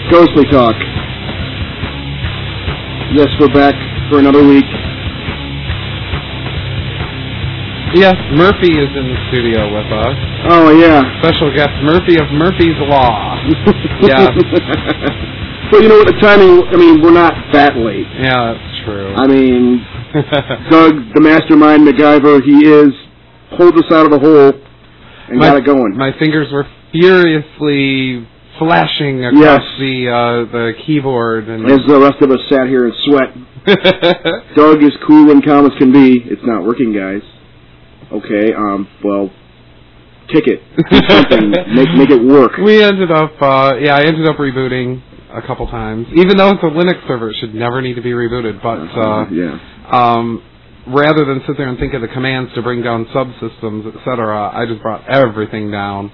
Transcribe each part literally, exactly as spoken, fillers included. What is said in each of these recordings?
Ghostly Talk. Yes, we're back for another week. Yes, Murphy is in the studio with us. Oh, yeah. Special guest Murphy of Murphy's Law. Yeah. So, you know what, the timing, I mean, we're not that late. Yeah, that's true. I mean, Doug, the mastermind MacGyver, he is, pulled us out of the hole and my, got it going. My fingers were furiously flashing across yes. the uh, the keyboard. And as the rest of us sat here and sweat. Doug is cool and calm as can be. It's not working, guys. Okay, um, well, kick it. Do something. make, make it work. We ended up, uh, yeah, I ended up rebooting a couple times. Even though it's a Linux server, it should never need to be rebooted. But uh, yeah. um, rather than sit there and think of the commands to bring down subsystems, et cetera, I just brought everything down.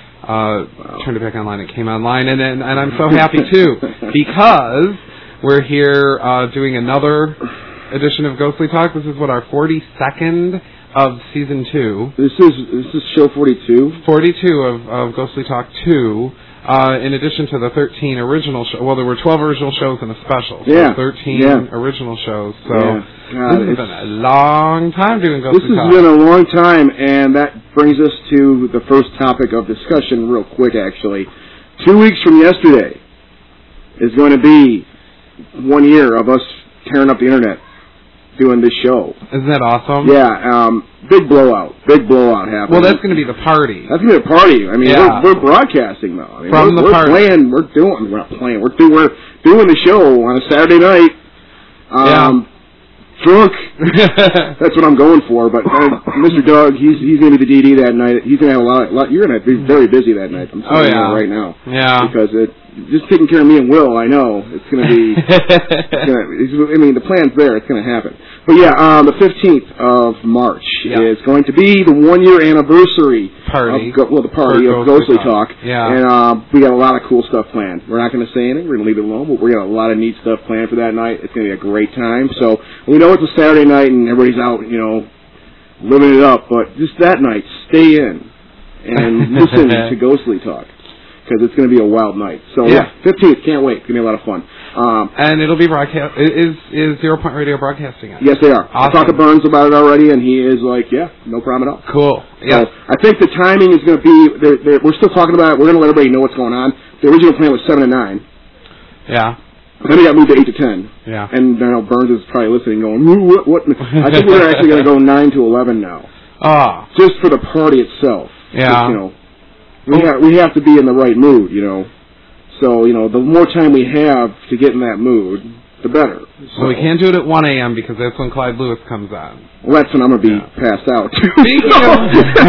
Uh, wow. Turned it back online. It came online, and and, and I'm so happy too because we're here uh, doing another edition of Ghostly Talk. This is what, our forty-second of season two. This is this is show forty-two. Forty-two of, of Ghostly Talk two. Uh, in addition to the thirteen original shows, well, there were twelve original shows and a special. So yeah. thirteen yeah. original shows. So yeah. God, this has been a long time doing Ghostly This has Talk. been a long time, and that brings us to the first topic of discussion real quick, actually. Two weeks from yesterday is going to be one year of us tearing up the internet doing this show. Isn't that awesome? Yeah, um, big blowout. Big blowout happening. Well, that's going to be the party. That's going to be a party. I mean, yeah. we're, we're broadcasting, though. I mean, From we're, the we're party. Playing, we're doing, we're not playing, we're, do, we're doing the show on a Saturday night. Um, yeah. Drunk. That's what I'm going for. But uh, Mister Doug, he's he's going to be the D D that night. He's going to have a lot, lot. You're going to be very busy that night. I'm oh, telling yeah. you right now. Yeah. Because it, just taking care of me and Will, I know it's going to be. it's gonna, it's, I mean, the plan's there. It's going to happen. But yeah, um, the fifteenth of March yeah. is going to be the one year anniversary party. Of, well, the party For of Ghostly Talk. Talk. Yeah. And uh, we got a lot of cool stuff planned. We're not going to say anything. We're going to leave it alone. But we got a lot of neat stuff planned for that night. It's going to be a great time. So we know it's a Saturday night and everybody's out, you know, living it up. But just that night, stay in and listen to Ghostly Talk. Because it's going to be a wild night. So, yeah, fifteenth, can't wait. It's going to be a lot of fun. Um, and it'll be broadcast. Is is Zero Point Radio broadcasting it? Yes, they are. Awesome. I talked to Burns about it already, and he is like, yeah, no problem at all. Cool. Yeah. So I think the timing is going to be, they're, they're, we're still talking about it. We're going to let everybody know what's going on. The original plan was seven to nine. Yeah. Then we got moved to eight to ten. Yeah. And I know Burns is probably listening going, what? what? I think we're actually going to go nine to eleven now. Oh. Just for the party itself. Yeah. Just, you know, we, ha- we have to be in the right mood, you know. So, you know, the more time we have to get in that mood, the better. So well, we can't do it at one a.m. because that's when Clyde Lewis comes on. Well, that's when I'm going to be yeah. passed out. Speaking of,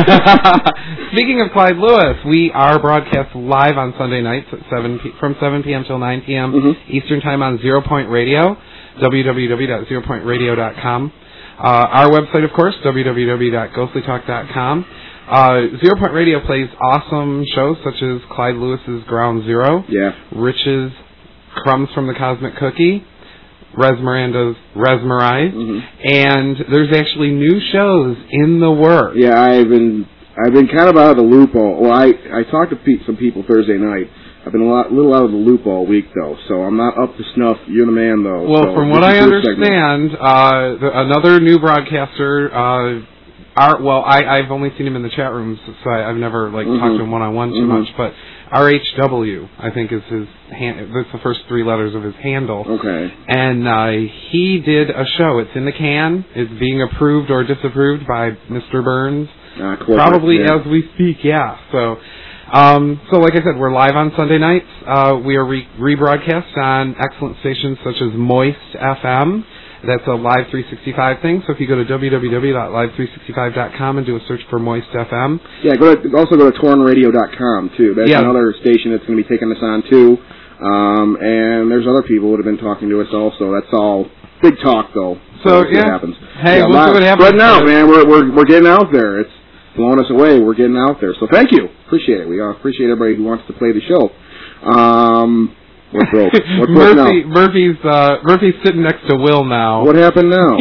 speaking of Clyde Lewis, we are broadcast live on Sunday nights at seven p- from seven p.m. till nine p.m. Mm-hmm. Eastern Time on Zero Point Radio, w w w dot zero point radio dot com. Uh, our website, of course, w w w dot ghostly talk dot com. Uh, Zero Point Radio plays awesome shows such as Clyde Lewis's Ground Zero, yeah. Rich's Crumbs from the Cosmic Cookie, Res Miranda's Resmerize, mm-hmm. and there's actually new shows in the works. Yeah, I've been I've been kind of out of the loop all. Well, I I talked to pe- some people Thursday night. I've been a lot, little out of the loop all week though, so I'm not up to snuff. You're the man though. Well, so from what I understand, uh, the, another new broadcaster. Uh, Our, well, I, I've only seen him in the chat rooms, so I, I've never like mm-hmm. talked to him one on one too mm-hmm. much. But R H W, I think, is his hand. That's the first three letters of his handle. Okay. And uh, he did a show. It's in the can. It's being approved or disapproved by Mister Burns, uh, probably yeah. as we speak. Yeah. So, um, so like I said, we're live on Sunday nights. Uh, we are re- rebroadcast on excellent stations such as Moist F M. That's a Live three sixty-five thing. So if you go to w w w dot live three sixty-five dot com and do a search for Moist F M. Yeah, go to, also go to torn radio dot com, too. That's yeah. another station that's going to be taking us on, too. Um, and there's other people that have been talking to us also. That's all big talk, though. So, so yeah. what happens. Hey, yeah, we'll see what happens. Spreading out, man. We're, we're, we're getting out there. It's blowing us away. We're getting out there. So thank you. Appreciate it. We uh, appreciate everybody who wants to play the show. Um... What's broke? What's Murphy, now? Murphy's uh, Murphy's sitting next to Will now. What happened now?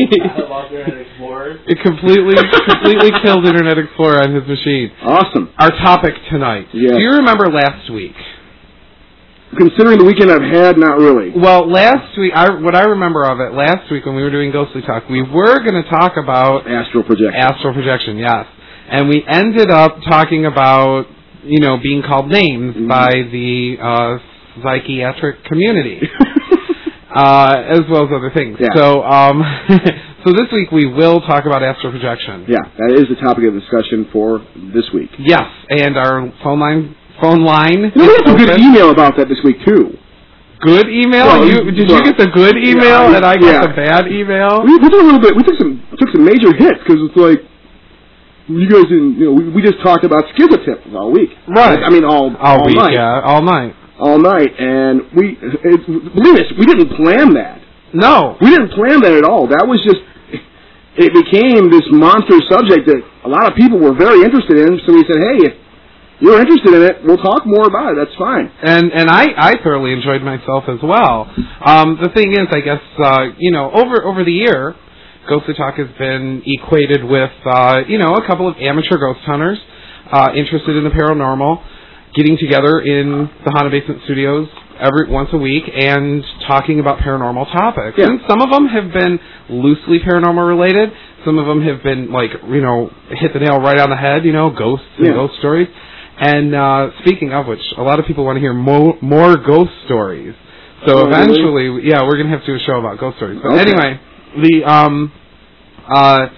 It completely completely killed Internet Explorer on his machine. Awesome. Our topic tonight. Yes. Do you remember last week? considering the weekend I've had, not really. Well, last week, I, what I remember of it, last week when we were doing Ghostly Talk, we were going to talk about... Astral projection. Astral projection, yes. And we ended up talking about, you know, being called names mm-hmm. by the uh, psychiatric community, uh, as well as other things. Yeah. So, um, so this week we will talk about astral projection. Yeah, that is the topic of discussion for this week. Yes, and our phone line... Phone line. You know, we got some good email about that this week, too. Good email? Well, you, did well, you get the good email yeah, and I got yeah. the bad email? We, we did a little bit. We took some took some major hits because it's like you guys didn't. You know, we, we just talked about schizotips all week. Right. I mean, all all, all week, night. Yeah, all night. All night, and we it, believe us, we didn't plan that. No, we didn't plan that at all. That was just. It became this monster subject that a lot of people were very interested in. So we said, hey, if you're interested in it, we'll talk more about it. That's fine. And and I, I thoroughly enjoyed myself as well. Um, the thing is, I guess, uh, you know, over over the year, Ghostly Talk has been equated with, uh, you know, a couple of amateur ghost hunters uh, interested in the paranormal, getting together in the Haunted Basement Studios every once a week and talking about paranormal topics. Yeah. And some of them have been loosely paranormal related. Some of them have been, like, you know, hit the nail right on the head, you know, ghosts and yeah. ghost stories. And uh, speaking of which, a lot of people want to hear mo- more ghost stories. So oh, eventually, really? yeah, we're going to have to do a show about ghost stories. But okay. anyway, the um, uh,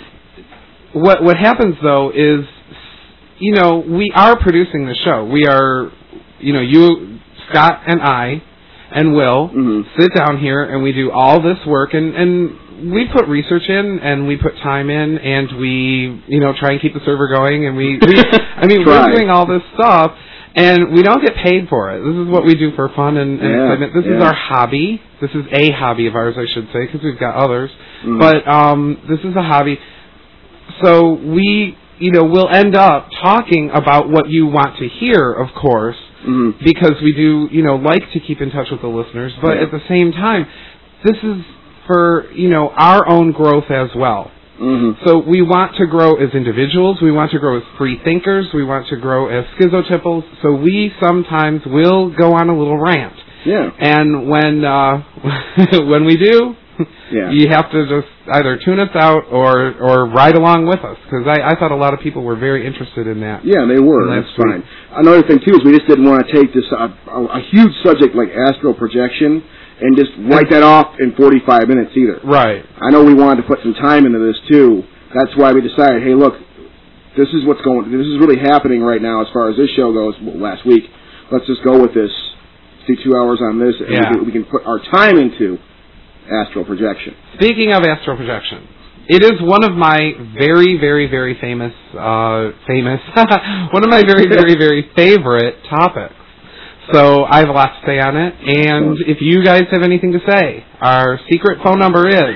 what what happens though is, you know, we are producing the show. We are, you know, you, Scott, and I, and Will mm-hmm. sit down here and we do all this work and and. We put research in, and we put time in, and we, you know, try and keep the server going, and we, we I mean, we're doing all this stuff, and we don't get paid for it. This is what we do for fun and, and yeah, excitement. This yeah. is our hobby. This is a hobby of ours, I should say, because we've got others. Mm. But um, this is a hobby. So we, you know, we'll end up talking about what you want to hear, of course, mm. because we do, you know, like to keep in touch with the listeners, but yeah. at the same time, this is for, you know, our own growth as well. Mm-hmm. So we want to grow as individuals, we want to grow as free thinkers, we want to grow as schizotypals, so we sometimes will go on a little rant. Yeah. And when uh, when we do, yeah. you have to just either tune us out or, or ride along with us, because I, I thought a lot of people were very interested in that. Yeah, they were. That's fine. Another thing, too, is we just didn't want to take this, uh, a, a huge subject like astral projection and just write that off in forty-five minutes either. Right. I know we wanted to put some time into this, too. That's why we decided, hey, look, this is what's going, this is really happening right now as far as this show goes, well, last week. Let's just go with this, do two hours on this, and yeah. we, can, we can put our time into astral projection. Speaking of astral projection, it is one of my very, very, very famous, uh, famous, one of my very, very, very favorite topics. So I have a lot to say on it, and if you guys have anything to say, our secret phone number is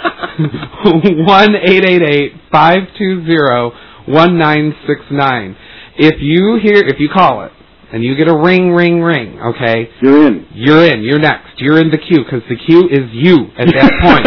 one eight eight eight, five two zero, one nine six nine. If you hear, if you call it, and you get a ring, ring, ring, okay? You're in. You're in. You're next. You're in the queue, because the queue is you at that point.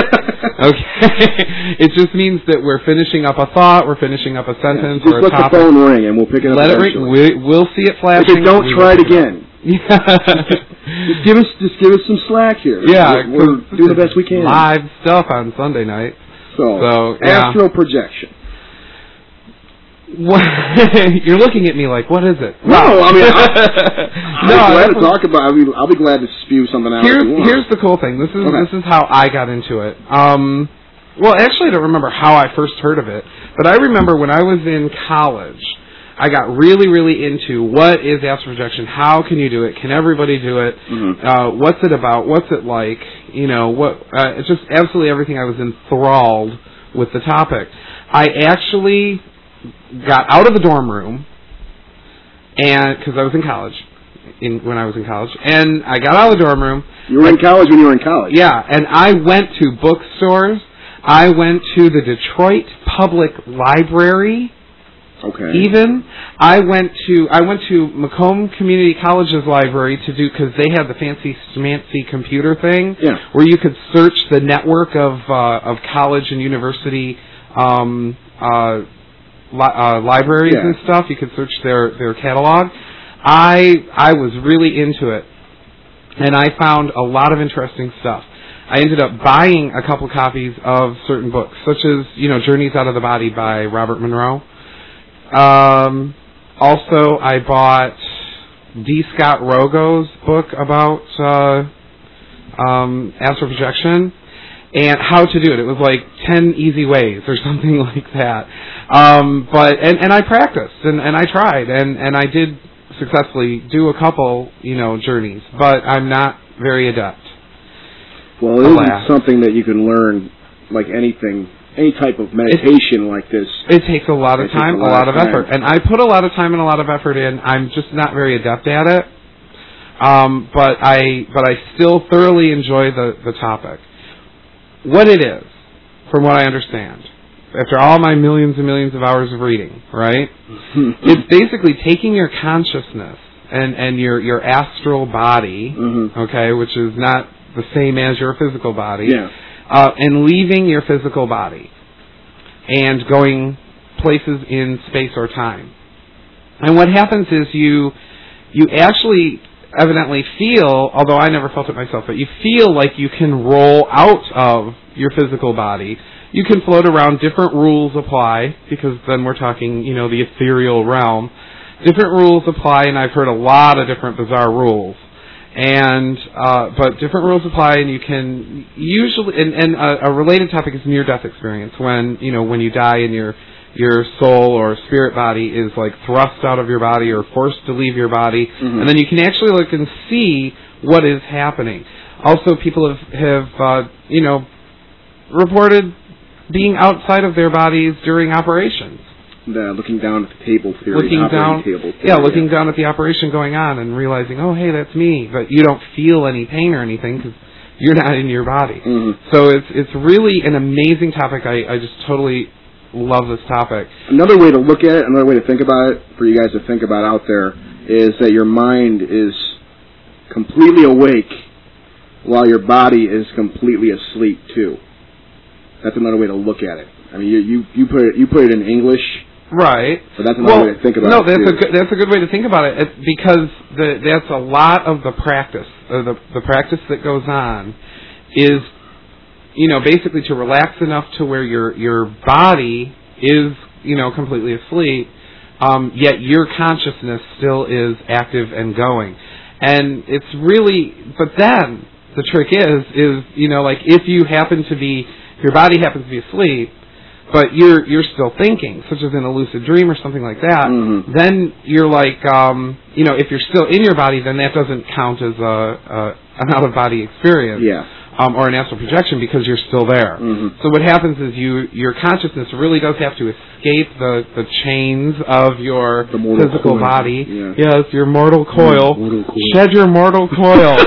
Okay? It just means that we're finishing up a thought, we're finishing up a sentence, yeah, or a just let topic. the phone ring, and we'll pick it up. Let it ring. We, we'll see it flashing. If it don't, try it again. Yeah. just give us, just give us some slack here. Yeah, we're, we're doing the best we can. Live stuff on Sunday night. So, so yeah. astral projection. What? You're looking at me like, what is it? No, I mean, I'll, no, I'll be glad to was, talk about. I'll be, I'll be glad to spew something out. Here's, if you want. here's the cool thing. This is okay. this is how I got into it. Um, well, actually, I don't remember how I first heard of it, but I remember when I was in college, I got really, really into what is astral projection. How can you do it? Can everybody do it? Mm-hmm. Uh, what's it about? What's it like? You know, what? Uh, it's just absolutely everything. I was enthralled with the topic. I actually got out of the dorm room, and because I was in college, in when I was in college, and I got out of the dorm room. You were in college when you were in college. Yeah, and I went to bookstores. I went to the Detroit Public Library. Okay. Even I went to I went to Macomb Community College's library to do because they had the fancy smancy computer thing, yeah. where you could search the network of uh, of college and university um, uh, li- uh, libraries yeah. and stuff. You could search their their catalog. I I was really into it, and I found a lot of interesting stuff. I ended up buying a couple copies of certain books, such as, you know, Journeys Out of the Body by Robert Monroe. Um, also, I bought D. Scott Rogo's book about uh, um, astral projection and how to do it. It was like ten easy ways or something like that. Um, but and, and I practiced and, and I tried and, and I did successfully do a couple, you know, journeys, but I'm not very adept. Well, it isn't something that you can learn like anything, any type of meditation it, like this. It takes a lot of time, a lot, a lot of, of effort. And I put a lot of time and a lot of effort in. I'm just not very adept at it. Um, but I but I still thoroughly enjoy the, the topic. What it is, from what I understand, after all my millions and millions of hours of reading, right? It's basically taking your consciousness and, and your, your astral body, mm-hmm. okay, which is not the same as your physical body, yeah. uh, and leaving your physical body and going places in space or time. And what happens is you you actually evidently feel, although I never felt it myself, but you feel like you can roll out of your physical body. You can float around. Different rules apply, because then we're talking, you know, the ethereal realm. Different rules apply, and I've heard a lot of different bizarre rules. And uh, but different rules apply, and you can usually. And, and a, a related topic is near-death experience, when you know when you die and your your soul or spirit body is like thrust out of your body or forced to leave your body, mm-hmm. and then you can actually look and see what is happening. Also, people have have uh, you know reported being outside of their bodies during operations. The looking down at the table theory, looking down, table theory, yeah, looking yeah. down at the operation going on and realizing, oh, hey, that's me, but you don't feel any pain or anything because you're not in your body. Mm-hmm. So it's it's really an amazing topic. I, I just totally love this topic. Another way to look at it, another way to think about it, for you guys to think about out there, is that your mind is completely awake while your body is completely asleep too. That's another way to look at it. I mean, you you, you put it you put it in English. Right. But that's another well, way to think about no, it. No, that's too. a good, that's a good way to think about it, it's because the, that's a lot of the practice. Or the the practice that goes on is, you know, basically to relax enough to where your your body is, you know, completely asleep, um, yet your consciousness still is active and going. And it's really, but then the trick is, is you know, like if you happen to be, your body happens to be asleep, but you're you're still thinking, such as in a lucid dream or something like that, mm-hmm. then you're like, um, you know, if you're still in your body, then that doesn't count as a, a an out-of-body experience, yeah. um, or an astral projection, because you're still there. Mm-hmm. So what happens is you your consciousness really does have to escape the, the chains of your physical coil. body. Yeah. Yes, your mortal coil. Mortal coil. Shed your mortal coil.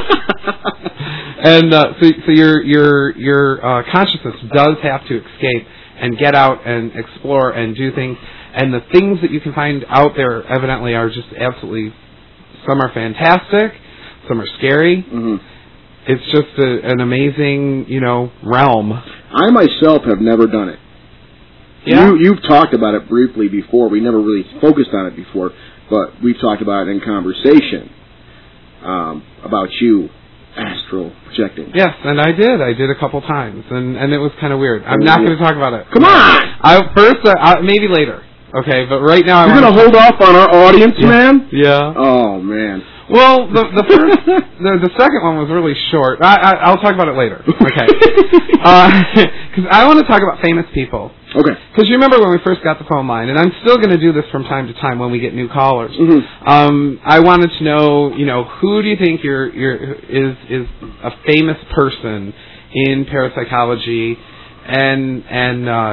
And uh, so, so your your your uh, consciousness does have to escape and get out and explore and do things. And the things that you can find out there evidently are just absolutely, some are fantastic, some are scary. Mm-hmm. It's just a, an amazing, you know, realm. I myself have never done it. Yeah. You, you've talked about it briefly before. We never really focused on it before, but we've talked about it in conversation um, about you astral projecting. Yes, and I did. I did a couple times, and, and it was kind of weird. I'm not going to talk about it. Come on! I, first, uh, I, maybe later. Okay, but right now You're going to hold off on our audience, yeah. man? Yeah. Oh, man. Well, the the first, the, the second one was really short. I, I, I'll talk about it later. Okay. Because uh, I want to talk about famous people. Okay. Because you remember when we first got the phone line, and I'm still going to do this from time to time when we get new callers. Mm-hmm. Um, I wanted to know, you know, who do you think you're, you're, is is a famous person in parapsychology, and and uh,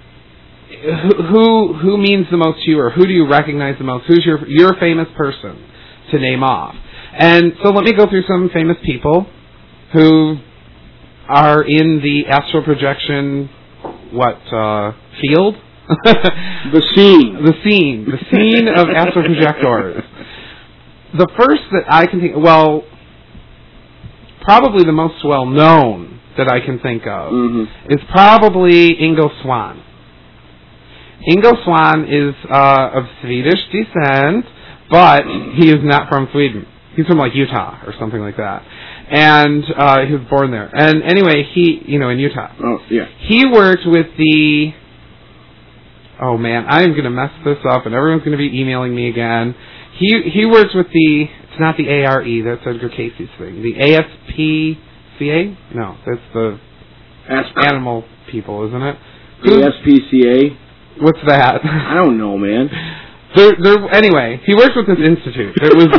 who who means the most to you, or who do you recognize the most? Who's your your famous person to name off? And so let me go through some famous people who are in the astral projection, what, uh, field? The scene. The scene. The scene of astral projectors. The first that I can think, well, probably the most well-known that I can think of mm-hmm. is probably Ingo Swann. Ingo Swann is uh, of Swedish descent, but he is not from Sweden. He's from, like, Utah or something like that. and uh, he was born there. And anyway, he, you know, in Utah. Oh, yeah. He worked with the, oh man, I am going to mess this up, and everyone's going to be emailing me again. He he works with the, it's not the A R E, that's Edgar Casey's thing. The A S P C A? No, that's the Asper. animal people, isn't it? A S P C A? What's that? I don't know, man. There, there, anyway, he works with this institute that was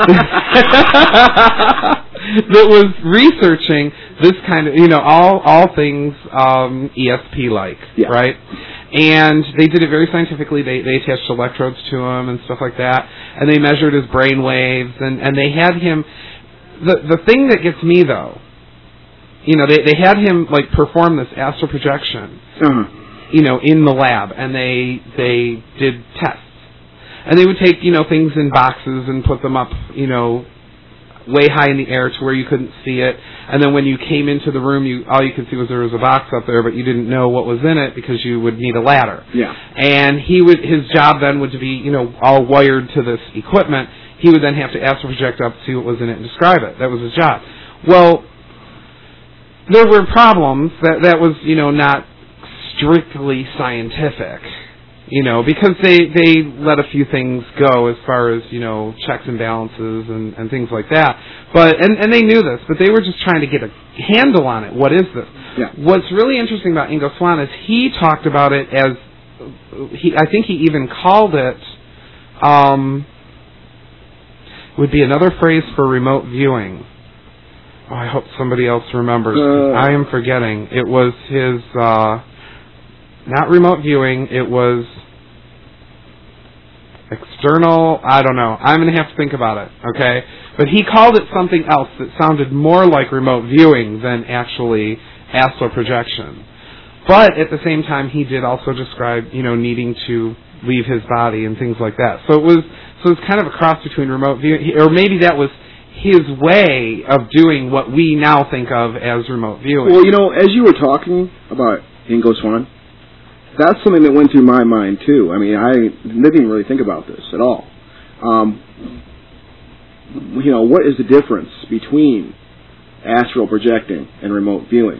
that was researching this kind of, you know, all all things um, E S P-like, yeah. right? And they did it very scientifically. They they attached electrodes to him and stuff like that, and they measured his brain waves, and, and they had him. The the thing that gets me though, you know, they they had him like perform this astral projection, uh-huh. you know, in the lab, and they they did tests. And they would take, you know, things in boxes and put them up, you know, way high in the air to where you couldn't see it. And then when you came into the room, you all you could see was there was a box up there, but you didn't know what was in it because you would need a ladder. Yeah. And he would his job then would to be, you know, all wired to this equipment. He would then have to astral project up, see what was in it, and describe it. That was his job. Well, there were problems that that was, you know, not strictly scientific. You know, because they, they let a few things go as far as, you know, checks and balances and, and things like that. But and, and they knew this, but they were just trying to get a handle on it. What is this? Yeah. What's really interesting about Ingo Swann is he talked about it as, he I think he even called it, um, would be another phrase for remote viewing. Oh, I hope somebody else remembers. Uh, I am forgetting. It was his, uh, not remote viewing, it was external, I don't know. I'm going to have to think about it, okay? But he called it something else that sounded more like remote viewing than actually astral projection. But at the same time, he did also describe, you know, needing to leave his body and things like that. So it was, so it was kind of a cross between remote viewing, or maybe that was his way of doing what we now think of as remote viewing. Well, you know, as you were talking about Ingo Swann, that's something that went through my mind, too. I mean, I didn't even really think about this at all. Um, you know, what is the difference between astral projecting and remote viewing?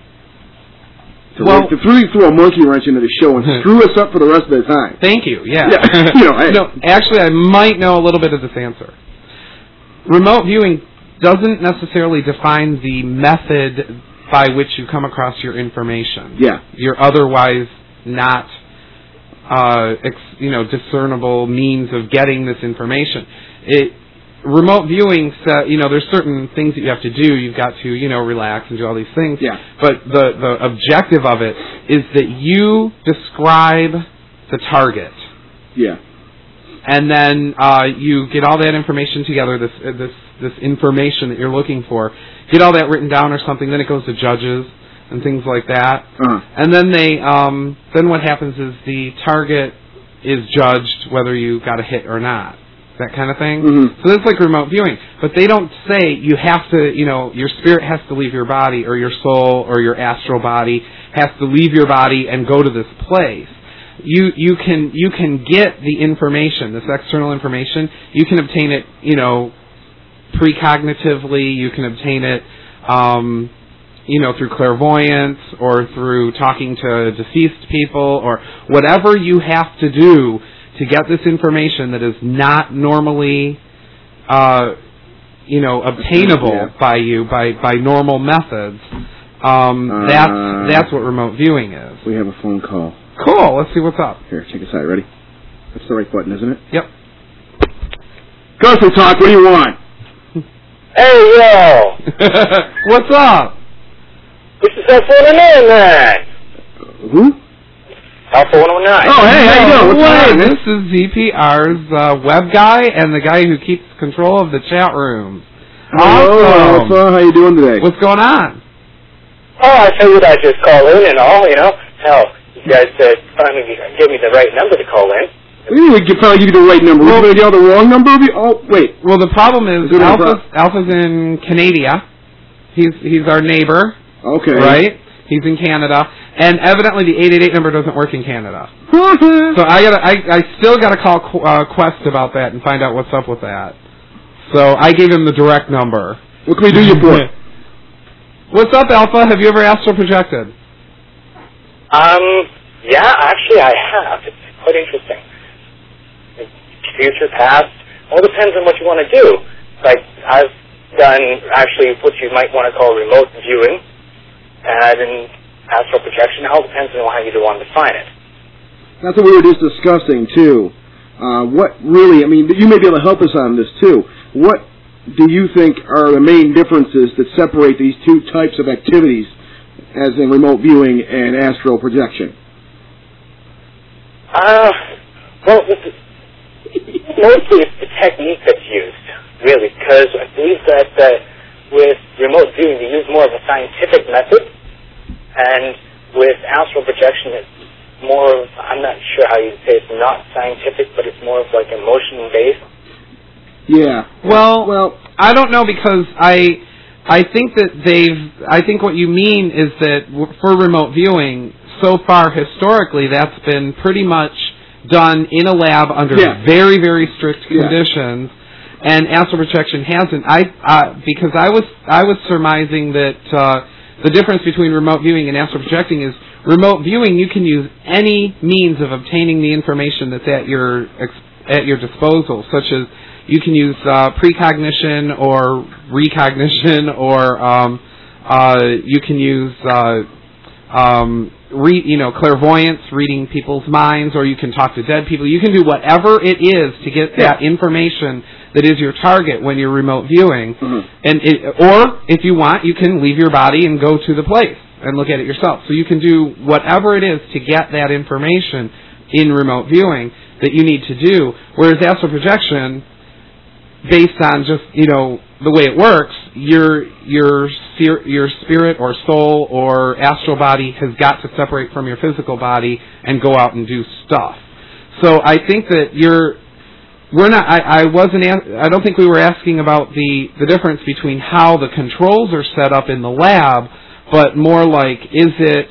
To, well, to throw, throw a monkey wrench into the show and screw us up for the rest of the time. Thank you, yeah. yeah. you know, I, no, actually, I might know a little bit of this answer. Remote viewing doesn't necessarily define the method by which you come across your information. Yeah. You're otherwise not, uh, ex, you know, discernible means of getting this information. It, remote viewing, uh, you know, there's certain things that you have to do. You've got to, you know, relax and do all these things. Yeah. But the, the objective of it is that you describe the target. Yeah. And then uh, you get all that information together, this uh, this this information that you're looking for, get all that written down or something. Then it goes to judges and things like that. Uh-huh. And then they, um, then what happens is the target is judged whether you got a hit or not, that kind of thing. Mm-hmm. So that's like remote viewing. But they don't say you have to, you know, your spirit has to leave your body, or your soul or your astral body has to leave your body and go to this place. You you can you can get the information, this external information. You can obtain it, you know, precognitively. You can obtain it, um, you know, through clairvoyance or through talking to deceased people or whatever you have to do to get this information that is not normally, uh, you know, obtainable yeah. by you by by normal methods. Um, uh, that's that's what remote viewing is. We have a phone call. Cool. Let's see what's up. Here, check this out. Ready? That's the right button, isn't it? Yep. Ghostly Talk, what do you want? Hey, yo! What's up? This is Alpha one oh nine, man! Who? Alpha one oh nine. Oh, hey, how you doing? What's Wait, up, man? this is Z P R's uh, web guy and the guy who keeps control of the chat room. Hello, Awesome. Alpha. How you doing today? What's going on? Oh, I figured I'd just call in and all, you know. Hell, you guys uh, finally gave me the right number to call in. We could probably give you the right number. We're going to get the wrong number? Oh, wait. Well, the problem is Is Alpha's, Alpha's in Canada. He's he's our neighbor. Okay. Right? He's in Canada. And evidently the eight eight eight number doesn't work in Canada. So I gotta, I, I still got to call uh, Quest about that and find out what's up with that. So I gave him the direct number. What can we do you for? What's up, Alpha? Have you ever astral projected? Um, yeah, actually I have. It's quite interesting. Future, past, all depends on what you want to do. Like, I've done actually what you might want to call remote viewing, and in astral projection, it all depends on how you want to define it. That's what we were just discussing, too. Uh, what really, I mean, you may be able to help us on this, too. What do you think are the main differences that separate these two types of activities, as in remote viewing and astral projection? Uh, well, with the, mostly it's the technique that's used, really, because I believe that uh, with remote viewing, you use more of a scientific method, and with astral projection, it's more of, I'm not sure how you say it's not scientific, but it's more of like emotion-based. Yeah. Well, well, I don't know, because I I think that they've, I think what you mean is that w- for remote viewing, so far historically, that's been pretty much done in a lab under yeah. very, very strict yeah. conditions, and astral projection hasn't. I uh, because I was I was surmising that uh, the difference between remote viewing and astral projecting is remote viewing. You can use any means of obtaining the information that's at your at your disposal, such as you can use uh, precognition or recognition, or um, uh, you can use uh, um, re- you know clairvoyance, reading people's minds, or you can talk to dead people. You can do whatever it is to get yeah. that information that is your target when you're remote viewing. Mm-hmm. And it, or if you want, you can leave your body and go to the place and look at it yourself. So you can do whatever it is to get that information in remote viewing that you need to do. Whereas astral projection, based on just, you know, the way it works, your your your spirit or soul or astral body has got to separate from your physical body and go out and do stuff. So I think that you're we're not. I, I wasn't. I don't think we were asking about the the difference between how the controls are set up in the lab, but more like, is it,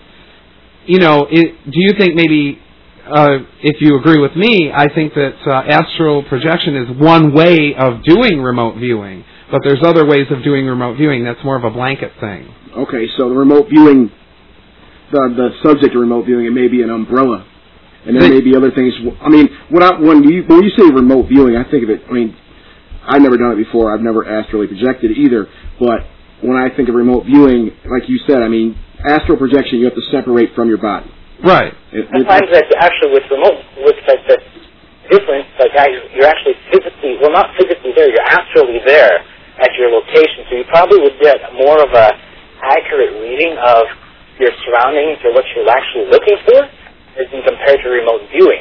you know, it, do you think maybe, uh, if you agree with me, I think that uh, astral projection is one way of doing remote viewing, but there's other ways of doing remote viewing that's more of a blanket thing. Okay, so the remote viewing, the the subject of remote viewing, it may be an umbrella, and there may be other things. I mean, when I, when you when you say remote viewing, I think of it. I mean, I've never done it before. I've never astrally projected either, but when I think of remote viewing, like you said, I mean, astral projection, you have to separate from your body. Right. It, I find that actually with remote, with like the difference, like you're actually physically, well, not physically there, you're astrally there at your location, so you probably would get more of a accurate reading of your surroundings or what you're actually looking for as in compared to remote viewing.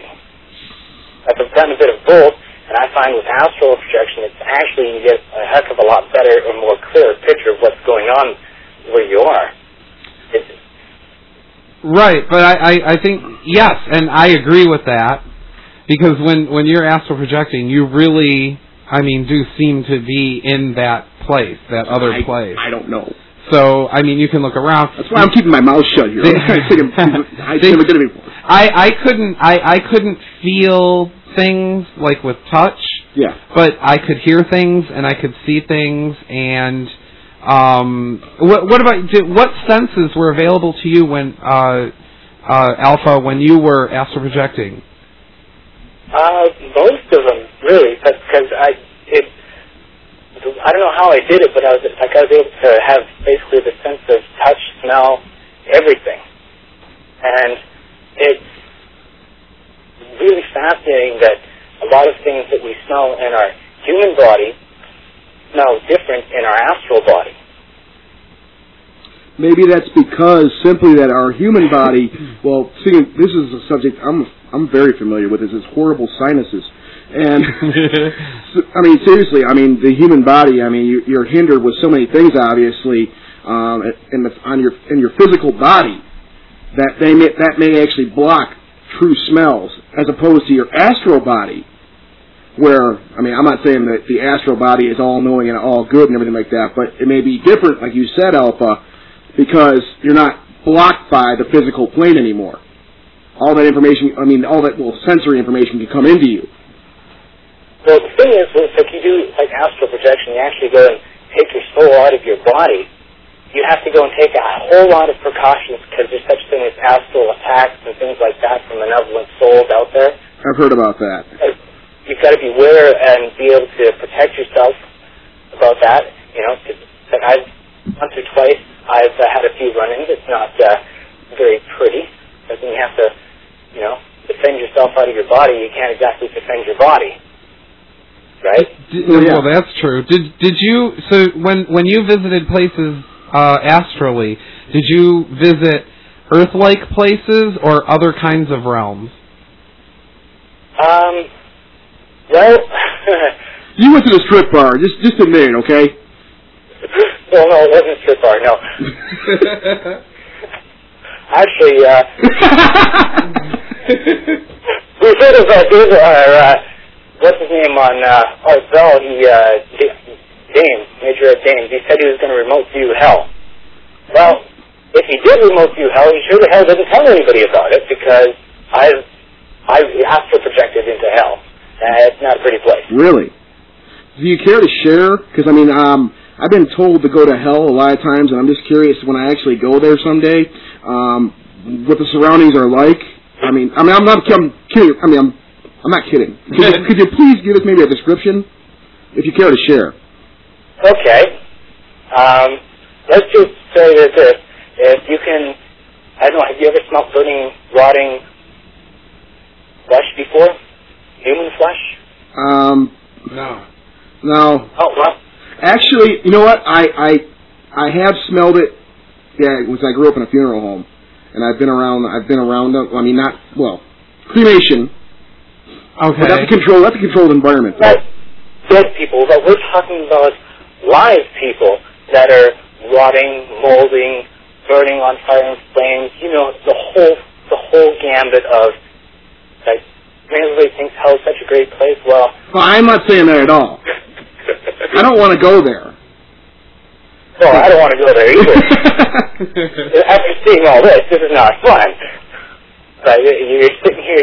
I've done a bit of both. And I find with astral projection, it's actually, you get a heck of a lot better or more clear picture of what's going on where you are. It's, right, but I, I, I think, yes, and I agree with that, because when, when you're astral projecting, you really, I mean, do seem to be in that place, that other I, place. I don't know. So, I mean, you can look around. That's why I'm keeping my mouth shut here. I never did it before. I, I couldn't, I, I couldn't feel things like with touch, yeah. but I could hear things and I could see things. And um, what, what about did, what senses were available to you when uh, uh, Alpha when you were astral projecting? Uh, most of them, really, because I it I don't know how I did it, but I was like I was able to have basically the sense of touch, smell, everything, and it's really fascinating that a lot of things that we smell in our human body smell different in our astral body. Maybe that's because simply that our human body, well, see, this is a subject I'm I'm very familiar with, is its horrible sinuses. And, I mean, seriously, I mean, the human body, I mean, you, you're hindered with so many things, obviously, um, in, the, on your, in your physical body, that they may, that may actually block true smells, as opposed to your astral body, where, I mean, I'm not saying that the astral body is all-knowing and all good and everything like that, but it may be different, like you said, Alpha, because you're not blocked by the physical plane anymore. All that information, I mean, all that little sensory information can come into you. Well, the thing is, if you do like astral projection, you actually go and take your soul out of your body, you have to go and take a whole lot of precautions because there's such thing as astral attacks and things like that from malevolent souls out there. I've heard about that. You've got to be aware and be able to protect yourself about that. You know, cause, like I've once or twice I've uh, had a few run-ins. It's not uh, very pretty. Because when you have to, you know, defend yourself out of your body, you can't exactly defend your body, right? Did, well, that's true. Did did you? So when when you visited places uh, astrally, did you visit Earth-like places or other kinds of realms? Um. Well. You went to the strip bar. Just just admit it, okay? Well, no, it wasn't a strip bar, no. Actually, uh... we heard of uh, David, uh, what's his name on uh, Art Bell, he, uh, Dame, Major Ed Dames, he said he was going to remote view hell. Well, if he did remote view hell, he sure the hell didn't tell anybody about it, because I've, I've astral projected into hell. Uh, it's not a pretty place. Really? Do you care to share? Because, I mean, um, I've been told to go to hell a lot of times, and I'm just curious when I actually go there someday, um, what the surroundings are like. I mean, I mean, I'm not I'm kidding. I mean, I'm, I'm not kidding. Could you, could you please give us maybe a description, if you care to share? Okay. Um, let's just say that this. If you can, I don't know, have you ever smelled burning, rotting flesh before? Human flesh? Um, no. No. Oh, well. Actually, you know what? I, I I have smelled it. Yeah, it was I grew up in a funeral home, and I've been around. I've been around. I mean, not well, cremation. Okay. But that's a control. That's a controlled environment. That's dead people, but we're talking about live people that are rotting, molding, burning on fire and flames. You know, the whole the whole gambit of like. I mean, everybody thinks hell is such a great place. Well, well I'm not saying that at all. I don't want to go there. Well, I don't want to go there either. After seeing all this, this is not fun. But you're sitting here,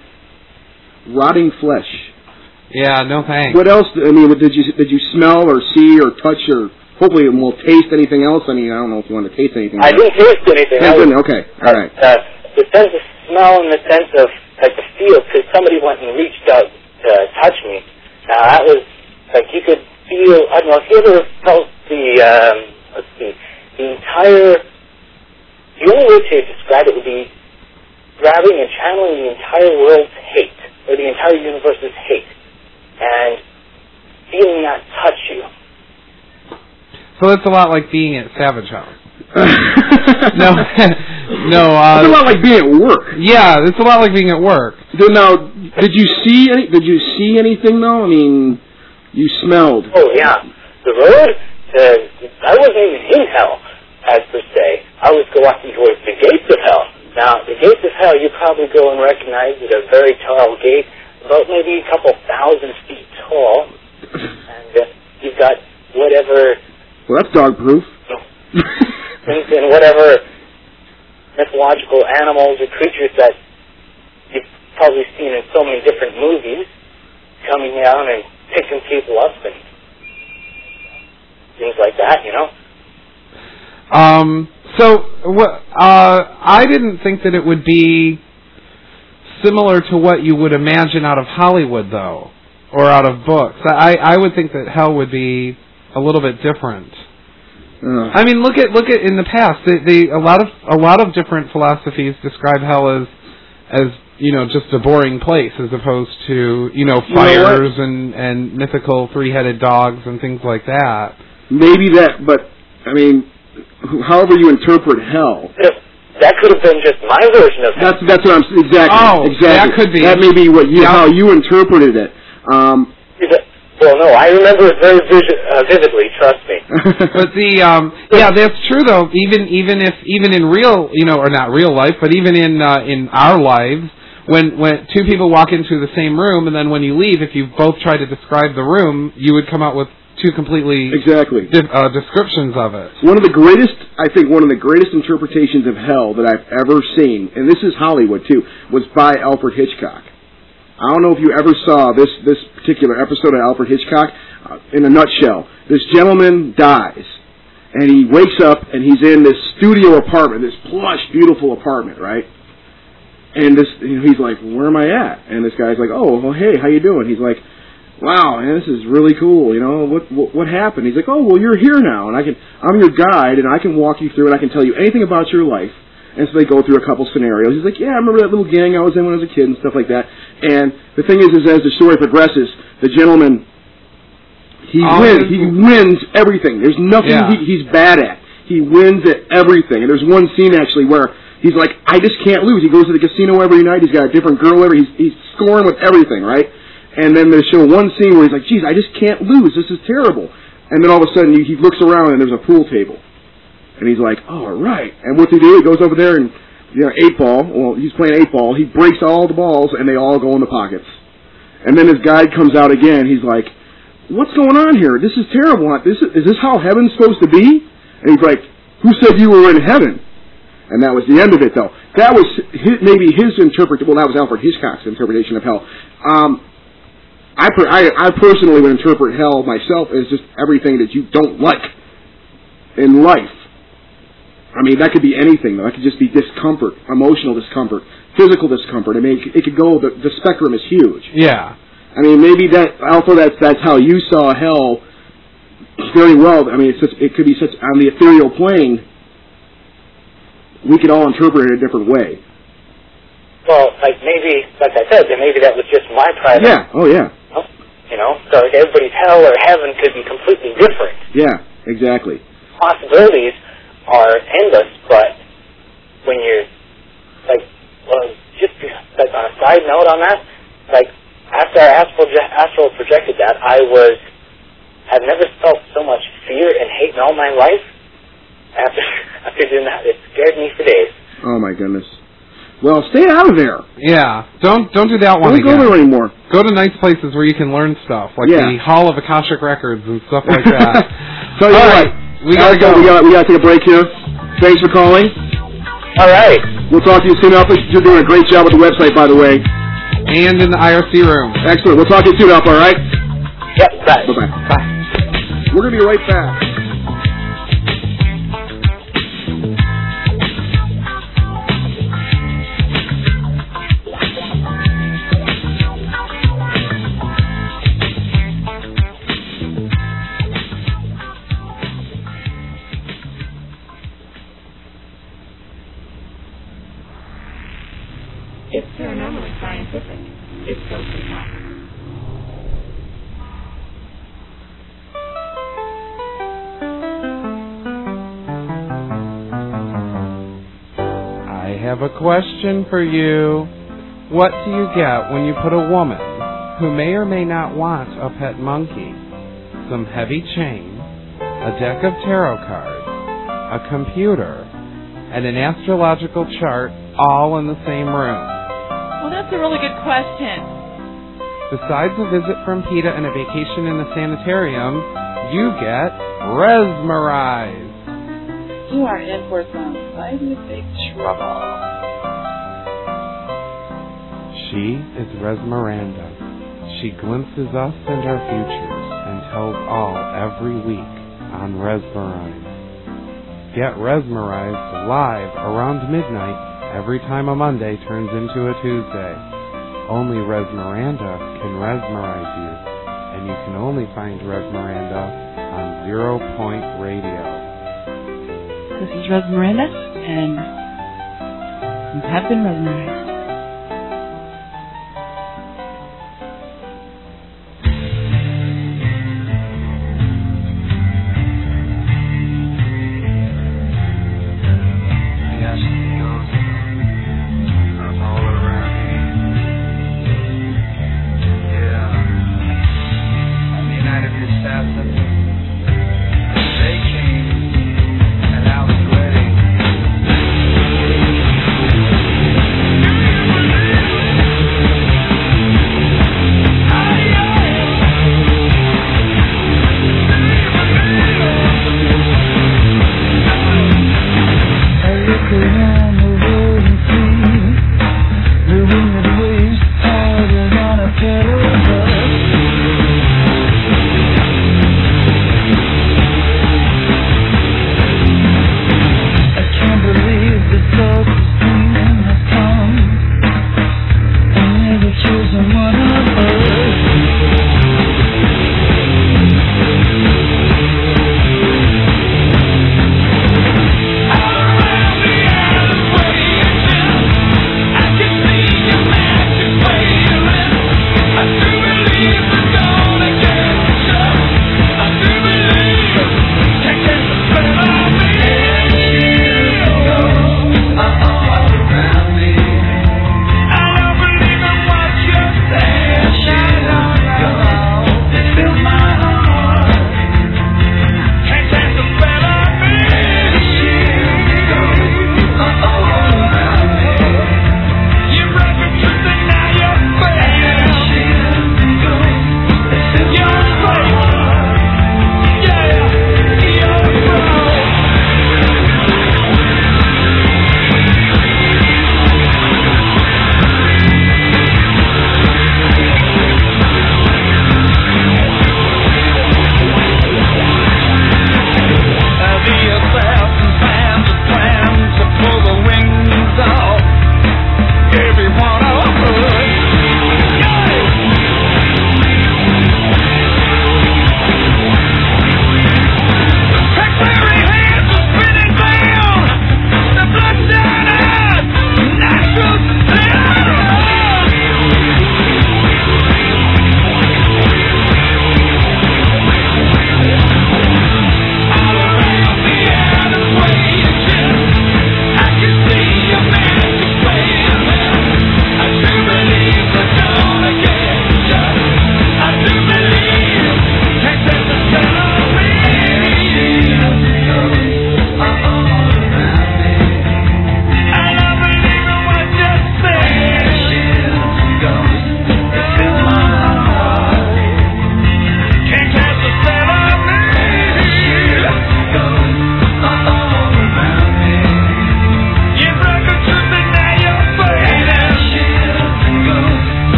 you rotting flesh. Yeah, no thanks. What else? I mean, did you did you smell or see or touch or hopefully it will taste anything else? I mean, I don't know if you want to taste anything. I didn't taste anything. I didn't. Okay, all right. Uh, the sense of smell and the sense of like the feel, because somebody went and reached out to touch me. Now that was like you could feel. I don't know if you ever felt the. Um, let's see, the entire. The only way to describe it would be grabbing and channeling the entire world's hate, or the entire universe's hate, and feeling that touch you. So it's a lot like being at Savage House. no, no. Uh, it's a lot like being at work. Yeah, it's a lot like being at work. So now, did you see any? Did you see anything though? I mean, you smelled. Oh yeah, the road. Uh, I wasn't even in hell, as per se. I was walking towards the gates of hell. Now, the gates of hell, you probably go and recognize it, a very tall gate, about maybe a couple thousand feet tall, and uh, you've got whatever. Well, that's dog proof. And, and whatever mythological animals or creatures that you've probably seen in so many different movies coming down and picking people up and things like that, you know? Um, so, uh, I didn't think that it would be similar to what you would imagine out of Hollywood, though, or out of books. I, I would think that hell would be a little bit different. Uh. I mean, look at look at in the past. They, they a lot of a lot of different philosophies describe hell as as you know just a boring place, as opposed to you know fires you know and and mythical three-headed dogs and things like that. Maybe that, but I mean, however you interpret hell. That could have been just my version of hell. That's that's what I'm exactly. Oh, exactly. that could be. That may be what you yeah. how you interpreted it. Um, Well, no, I remember it very vis- uh, vividly. Trust me. But the um, yeah, that's true though. Even even if even in real, you know, or not real life, but even in uh, in our lives, when when two people walk into the same room, and then when you leave, if you both try to describe the room, you would come out with two completely exactly di- uh, descriptions of it. One of the greatest, I think, one of the greatest interpretations of hell that I've ever seen, and this is Hollywood too, was by Alfred Hitchcock. I don't know if you ever saw this, this particular episode of Alfred Hitchcock. Uh, in a nutshell, this gentleman dies, and he wakes up, and he's in this studio apartment, this plush, beautiful apartment, right? And this, he's like, where am I at? And this guy's like, oh, well, hey, how you doing? He's like, wow, man, this is really cool. You know, what, what what happened? He's like, oh, well, you're here now, and I can, I'm your guide, and I can walk you through, and I can tell you anything about your life. And so they go through a couple scenarios. He's like, yeah, I remember that little gang I was in when I was a kid and stuff like that. And the thing is, is as the story progresses, the gentleman, he oh, wins. He wins everything. There's nothing yeah. he, he's bad at. He wins at everything. And there's one scene, actually, where he's like, I just can't lose. He goes to the casino every night. He's got a different girl every He's, he's scoring with everything, right? And then they show one scene where he's like, geez, I just can't lose. This is terrible. And then all of a sudden, he, he looks around, and there's a pool table. And he's like, oh, right. And what's he do? He goes over there and, you know, eight ball. Well, he's playing eight ball. He breaks all the balls, and they all go in the pockets. And then his guide comes out again. He's like, what's going on here? This is terrible. This is, is this how heaven's supposed to be? And he's like, who said you were in heaven? And that was the end of it, though. That was his, maybe his interpretation. Well, that was Alfred Hitchcock's interpretation of hell. Um, I, per, I, I personally would interpret hell myself as just everything that you don't like in life. I mean, that could be anything, though. That could just be discomfort, emotional discomfort, physical discomfort. I mean, it could go, the, the spectrum is huge. Yeah. I mean, maybe that, also that's, that's how you saw hell very well. I mean, it's such, it could be such, on the ethereal plane, we could all interpret it a different way. Well, like maybe, like I said, then maybe that was just my private. Yeah, oh yeah. You know, so everybody's hell or heaven could be completely different. Yeah, exactly. Possibilities are endless, but when you're, like, well, just like on a side note on that, like, after I astral, astral projected that, I was, I've never felt so much fear and hate in all my life. After, after doing that, it scared me for days. Oh my goodness. Well, stay out of there. Yeah, don't don't do that one don't again. Don't go there anymore. Go to nice places where you can learn stuff, like yeah. the Hall of Akashic Records and stuff like that. So you all right. We gotta go. We got we gotta take a break here. Thanks for calling. All right. We'll talk to you soon, Alpha. You're doing a great job with the website, by the way. And in the I R C room. Excellent. We'll talk to you soon, Alpha. All right. Yep. Bye. Bye. Bye. Bye. We're gonna be right back. It's paranormally scientific. It's social talk. I have a question for you. What do you get when you put a woman who may or may not want a pet monkey, some heavy chain, a deck of tarot cards, a computer, and an astrological chart all in the same room? Well, that's a really good question. Besides a visit from PETA and a vacation in the sanitarium, you get Resmerized. You are in for some mighty big trouble. She is Resmeranda. She glimpses us and our futures and tells all every week on Resmerized. Get Resmerized live around midnight every time a Monday turns into a Tuesday. Only Resmeranda can resmerize you, and you can only find Resmeranda on Zero Point Radio. This is Resmeranda, and you have been mesmerized. They came, and I was ready.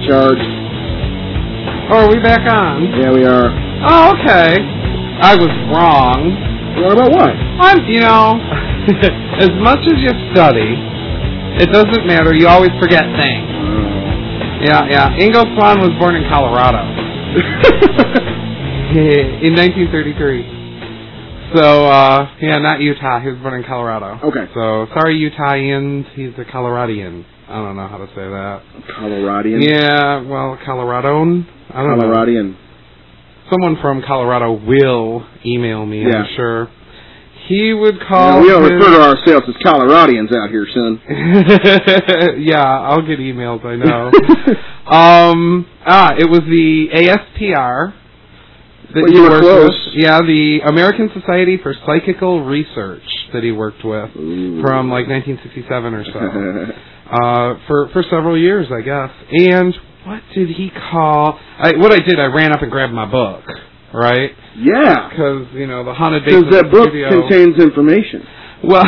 charge. Oh, are we back on? Yeah, we are. Oh, okay. I was wrong. Wrong about what? I'm, you know, as much as you study, it doesn't matter. You always forget things. Yeah, yeah. Ingo Swann was born in Colorado in nineteen thirty-three. So, uh, yeah, not Utah. He was born in Colorado. Okay. So, sorry, Utahians. He's a Coloradian. I don't know how to say that. Coloradian? Yeah, well, Coloradoan. I don't Coloradian. know. Someone from Colorado will email me, yeah. I'm sure. He would call. Yeah, we don't his... refer to ourselves as Coloradians out here, son. Yeah, I'll get emails, I know. um, ah, it was the A S P R. That well, you were close. With. Yeah, the American Society for Psychical Research that he worked with Ooh. from like nineteen sixty-seven or so. uh, for for several years, I guess. And what did he call? I, what I did, I ran up and grabbed my book, right? Yeah. Because, you know, the haunted basement Because that book studio, contains information. Well,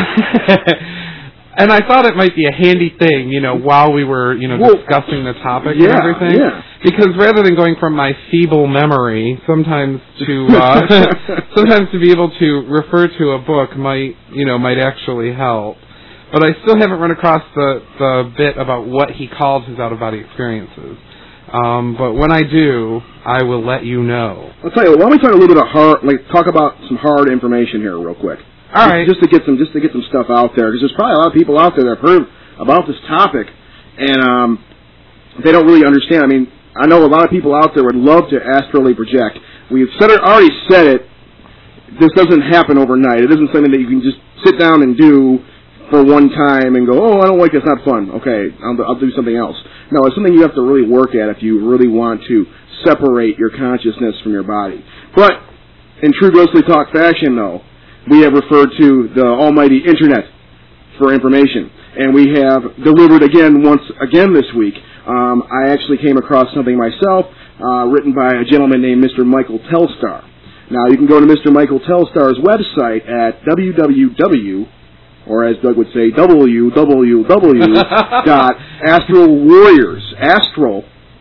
and I thought it might be a handy thing, you know, while we were, you know, well, discussing the topic yeah, and everything. Yeah. Because rather than going from my feeble memory, sometimes to uh, sometimes to be able to refer to a book might, you know, might actually help. But I still haven't run across the the bit about what he called his out of body experiences. Um, but when I do, I will let you know. I'll tell you. Why don't we talk a little bit of hard, like talk about some hard information here, real quick. All right. Just to get some, just to get some stuff out there, because there's probably a lot of people out there that have heard about this topic, and um, they don't really understand. I mean, I know a lot of people out there would love to astrally project. We've said it, already said it. This doesn't happen overnight. It isn't something that you can just sit down and do for one time and go, oh, I don't like this, not fun. Okay, I'll, I'll do something else. No, it's something you have to really work at if you really want to separate your consciousness from your body. But in true Ghostly Talk fashion, though, we have referred to the almighty Internet for information. And we have delivered again, once again this week. Um, I actually came across something myself, uh, written by a gentleman named Mister Michael Telstar. Now, you can go to Mister Michael Telstar's website at w w w, or as Doug would say, w w w dot astral warriors, astral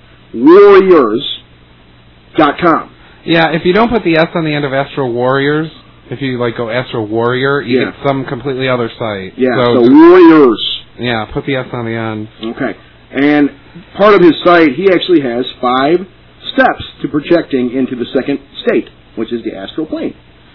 warriors dot com. Yeah, if you don't put the S on the end of Astral Warriors, if you like go Astral Warrior, you yeah. get some completely other site. Yeah, so, so just, warriors. Yeah, put the S on the end. Okay. And part of his site, he actually has five steps to projecting into the second state, which is the astral plane.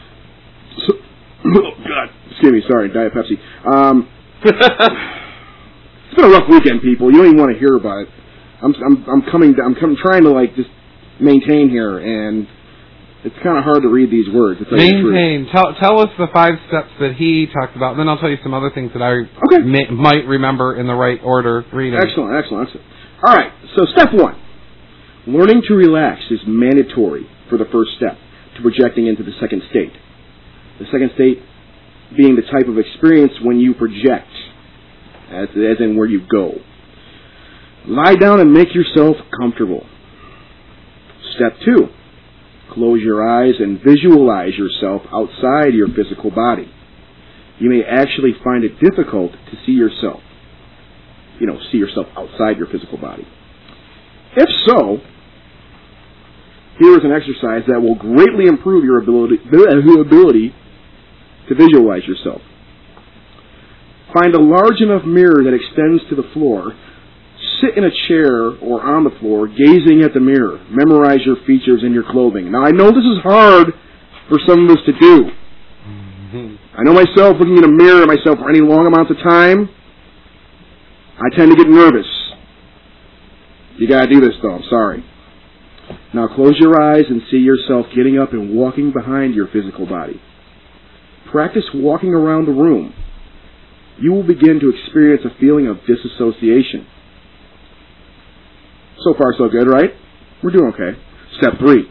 So, oh, God. Excuse me, sorry, Diet Pepsi. Um, it's been a rough weekend, people. You don't even want to hear about it. I'm, I'm, I'm coming, I'm coming, trying to, like, just maintain here, and it's kind of hard to read these words. It's like Maintain. Tell, tell us the five steps that he talked about, and then I'll tell you some other things that I okay. may, might remember in the right order reading. Excellent, excellent, excellent. All right, so step one. Learning to relax is mandatory for the first step to projecting into the second state. The second state being the type of experience when you project, as, as in where you go. Lie down and make yourself comfortable. Step two. Close your eyes and visualize yourself outside your physical body. You may actually find it difficult to see yourself, you know, see yourself outside your physical body. If so, here is an exercise that will greatly improve your ability, ability to visualize yourself. Find a large enough mirror that extends to the floor. Sit in a chair or on the floor, gazing at the mirror. Memorize your features and your clothing. Now, I know this is hard for some of us to do. Mm-hmm. I know myself, looking in a mirror at myself for any long amounts of time, I tend to get nervous. You gotta do this, though. I'm sorry. Now, close your eyes and see yourself getting up and walking behind your physical body. Practice walking around the room. You will begin to experience a feeling of disassociation. So far, so good, right? We're doing okay. Step three.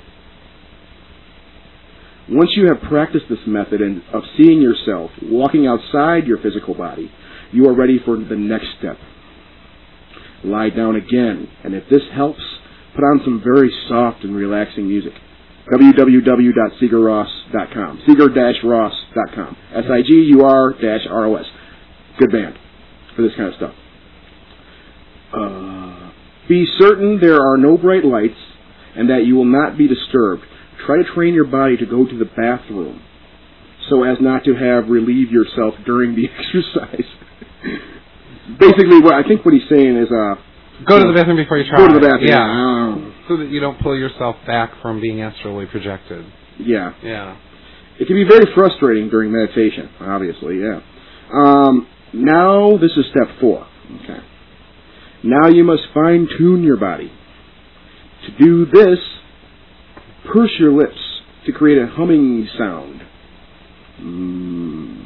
Once you have practiced this method of seeing yourself walking outside your physical body, you are ready for the next step. Lie down again, and if this helps, put on some very soft and relaxing music. w w w dot seeger ross dot com. seeger dash ross dot com. S I G U R R O S. Good band for this kind of stuff. Uh... Be certain there are no bright lights and that you will not be disturbed. Try to train your body to go to the bathroom so as not to have relieve yourself during the exercise. Basically, what I think what he's saying is, uh, go to the bathroom before you try. Go to the bathroom. Yeah, Oh. so that you don't pull yourself back from being astrally projected. Yeah. Yeah. It can be very frustrating during meditation, obviously, yeah. Um, now, this is step four. Okay. Now you must fine-tune your body. To do this, purse your lips to create a humming sound. Mm.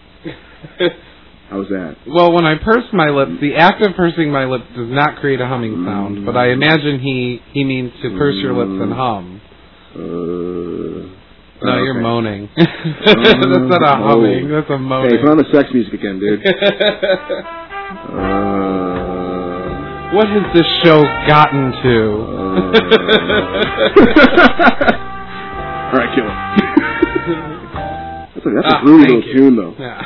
How's that? Well, when I purse my lips, the act of pursing my lips does not create a humming sound, Mm. but I imagine he, he means to purse your lips and hum. Uh... No, Okay. you're moaning. That's not a humming. That's a moaning. Hey, put on the sex music again, dude. uh, what has this show gotten to? uh, All right, kill it. That's a, that's a Ah, groovy thank little you. tune, though. Yeah.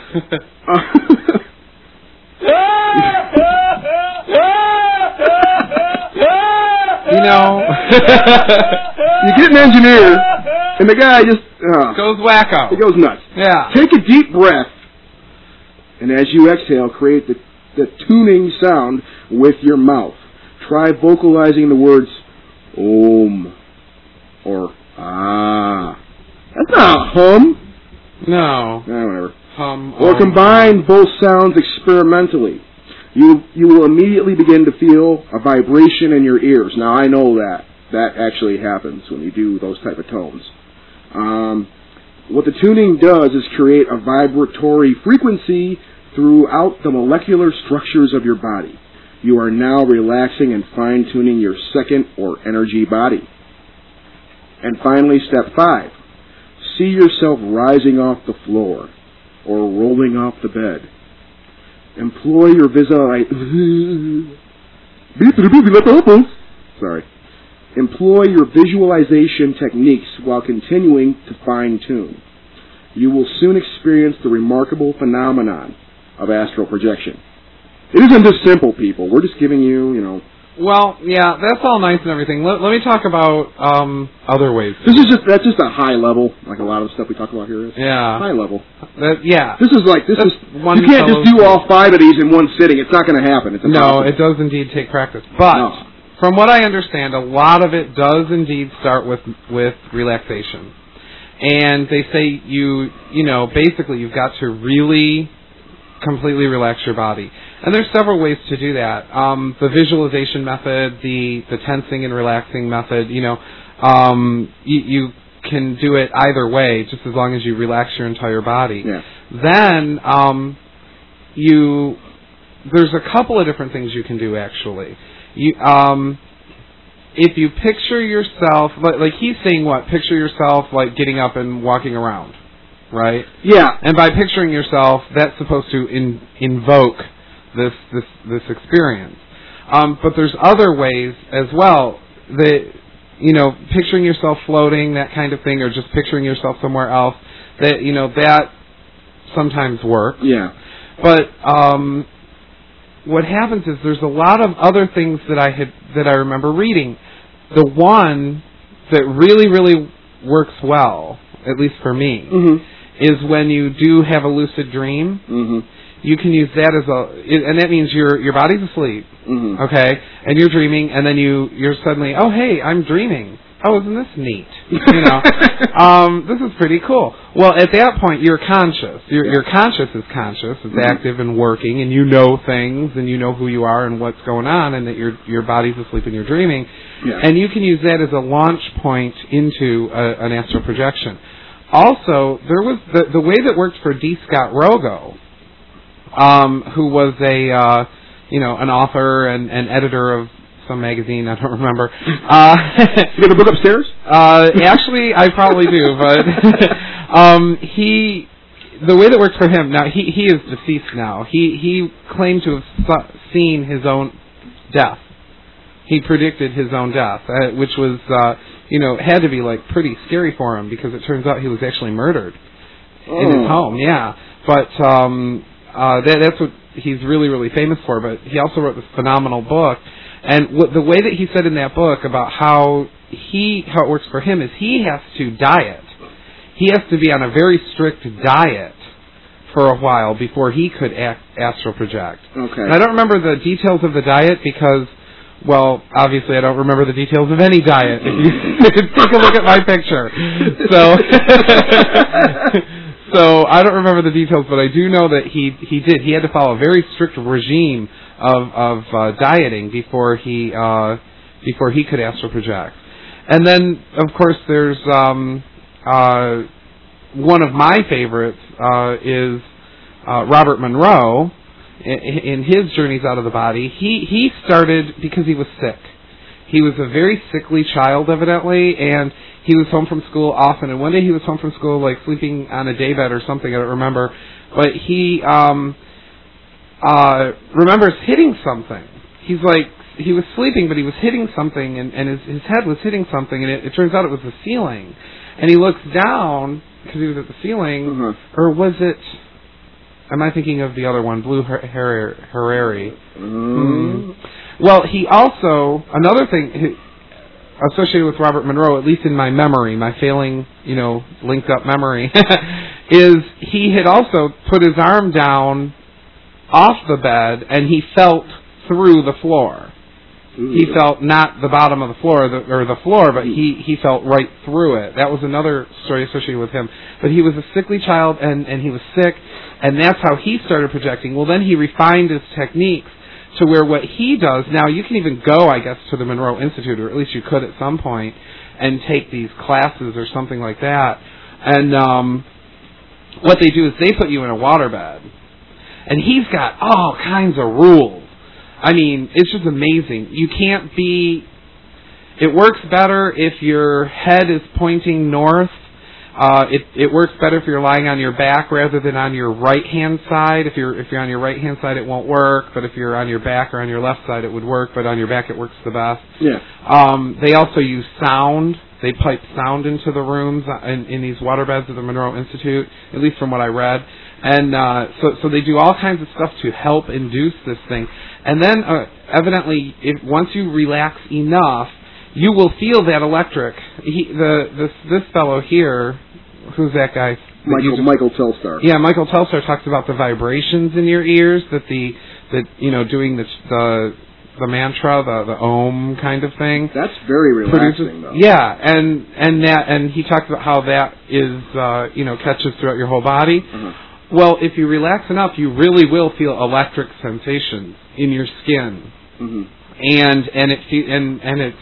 You know, you get an engineer, and the guy just uh, goes wacko. He goes nuts. Yeah. Take a deep breath, and as you exhale, create the, the tuning sound with your mouth. Try vocalizing the words Om or Ah. That's not a hum. No. Eh, whatever. Hum. Or um, combine both sounds experimentally. You you will immediately begin to feel a vibration in your ears. Now I know that that actually happens when you do those type of tones. Um, what the tuning does is create a vibratory frequency throughout the molecular structures of your body. You are now relaxing and fine-tuning your second or energy body. And finally, step five. See yourself rising off the floor or rolling off the bed. Employ your visualization. Sorry. Employ your visualization techniques while continuing to fine-tune. You will soon experience the remarkable phenomenon of astral projection. It isn't just simple, people. We're just giving you, you know. Well, yeah, that's all nice and everything. Let, let me talk about um, other ways. This is just that's just a high level, like a lot of the stuff we talk about here is. Yeah. High level. That, yeah. This is like this That's is one you can't just fellow's do all five of these in one sitting. It's not going to happen. It's No, impossible. it does indeed take practice. But No. from what I understand, a lot of it does indeed start with with relaxation. And they say you, you know, basically you've got to really completely relax your body. And there's several ways to do that. Um, the visualization method, the, the tensing and relaxing method, you know, um, you, you can do it either way, just as long as you relax your entire body. Yeah. Then um, you, there's a couple of different things you can do actually. You, um, if you picture yourself, like, like he's saying, what? Picture yourself like getting up and walking around, right? Yeah. And by picturing yourself, that's supposed to in, invoke this this this experience. Um, but there's other ways as well that, you know, picturing yourself floating, that kind of thing, or just picturing yourself somewhere else. That, you know, that sometimes works. Yeah. But um, what happens is there's a lot of other things that I had that I remember reading. The one that really really works well, at least for me, Mm-hmm. is when you do have a lucid dream. Mm-hmm. You can use that as a, and that means your your body's asleep, Mm-hmm. okay, and you're dreaming, and then you you're suddenly, oh hey, I'm dreaming. Oh, isn't this neat? You know, um, this is pretty cool. Well, at that point, you're conscious. Your Yeah. your conscious is conscious, it's Mhm. active and working, and you know things, and you know who you are and what's going on, and that your your body's asleep and you're dreaming, Yeah. and you can use that as a launch point into a, an astral projection. Also, there was the the way that worked for D. Scott Rogo. Um, who was a, uh, you know, an author and, and editor of some magazine, I don't remember. Uh, You got a book upstairs? uh, actually, I probably do, but um, he, the way that works for him, now he, he is deceased now. He, he claimed to have su- seen his own death. He predicted his own death, uh, which was, uh, you know, had to be like pretty scary for him because it turns out he was actually murdered Oh. in his home. Yeah, but um, uh, that, that's what he's really, really famous for. But he also wrote this phenomenal book, And what, the way that he said in that book about how he how it works for him is he has to diet. He has to be on a very strict diet for a while before he could act, astral project. Okay. And I don't remember the details of the diet because, well, obviously I don't remember the details of any diet. If you take a look at my picture. So, so I don't remember the details, but I do know that he he did. He had to follow a very strict regime of of uh, dieting before he uh, before he could astral project. And then, of course, there's um, uh, one of my favorites uh, is uh, Robert Monroe. In his journeys out of the body, he, he started because he was sick. He was a very sickly child, evidently, and he was home from school often. And one day he was home from school, like sleeping on a daybed or something, I don't remember. But he um, uh, remembers hitting something. He's like, he was sleeping, but he was hitting something, and, and his, his head was hitting something, and it, it turns out it was the ceiling. And he looks down, because he was at the ceiling, mm-hmm. or was it... Am I thinking of the other one, Blue Harari? Mm. Mm. Well, he also, another thing associated with Robert Monroe, at least in my memory, my failing, you know, linked up memory, is he had also put his arm down off the bed and he felt through the floor. Ooh. He felt not the bottom of the floor the, or the floor, but he, he felt right through it. That was another story associated with him. But he was a sickly child and, and he was sick. And that's how he started projecting. Well, then he refined his techniques to where what he does, now you can even go, I guess, to the Monroe Institute, or at least you could at some point, and take these classes or something like that. And um, what they do is they put you in a waterbed. And he's got all kinds of rules. I mean, it's just amazing. You can't be... It works better if your head is pointing north. Uh, it, it works better if you're lying on your back rather than on your right-hand side. If you're if you're on your right-hand side, it won't work. But if you're on your back or on your left side, it would work. But on your back, it works the best. Yeah. Um, they also use sound. They pipe sound into the rooms in, in these waterbeds of the Monroe Institute, at least from what I read. And uh, so, so they do all kinds of stuff to help induce this thing. And then, uh, evidently, if once you relax enough, you will feel that electric. He, the this this fellow here, who's that guy? Michael just, Michael Telstar. Yeah, Michael Telstar talks about the vibrations in your ears that the that you know doing the the the mantra, the the Om kind of thing. That's very relaxing, produces, though. Yeah, and and that and he talks about how that is uh, you know catches throughout your whole body. Uh-huh. Well, if you relax enough, you really will feel electric sensations in your skin, mm-hmm. and and it and and it's.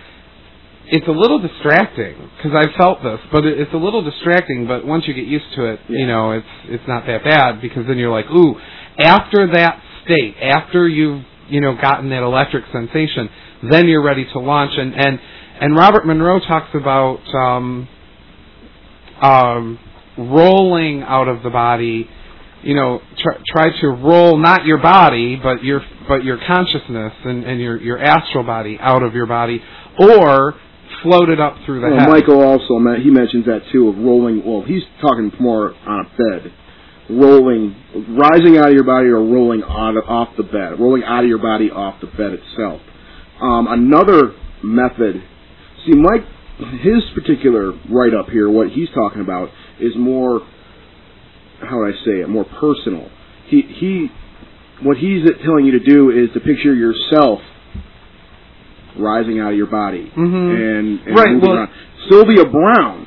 It's a little distracting because I've felt this, but it's a little distracting. But once you get used to it, yeah. you know, it's it's not that bad because then you're like, ooh, after that state, after you've you know gotten that electric sensation, then you're ready to launch. And and, and Robert Monroe talks about um, um, rolling out of the body. You know, try, try to roll not your body, but your but your consciousness and, and your your astral body out of your body, or floated up through the well, head. Michael also, he mentions that too, of rolling, well, he's talking more on a bed. Rolling, rising out of your body or rolling on, off the bed. Rolling out of your body off the bed itself. Um, another method, see, Mike, his particular write-up here, what he's talking about, is more, how would I say it, more personal. He, he, what he's telling you to do is to picture yourself rising out of your body mm-hmm. and, and right, moving well, around. Sylvia Brown,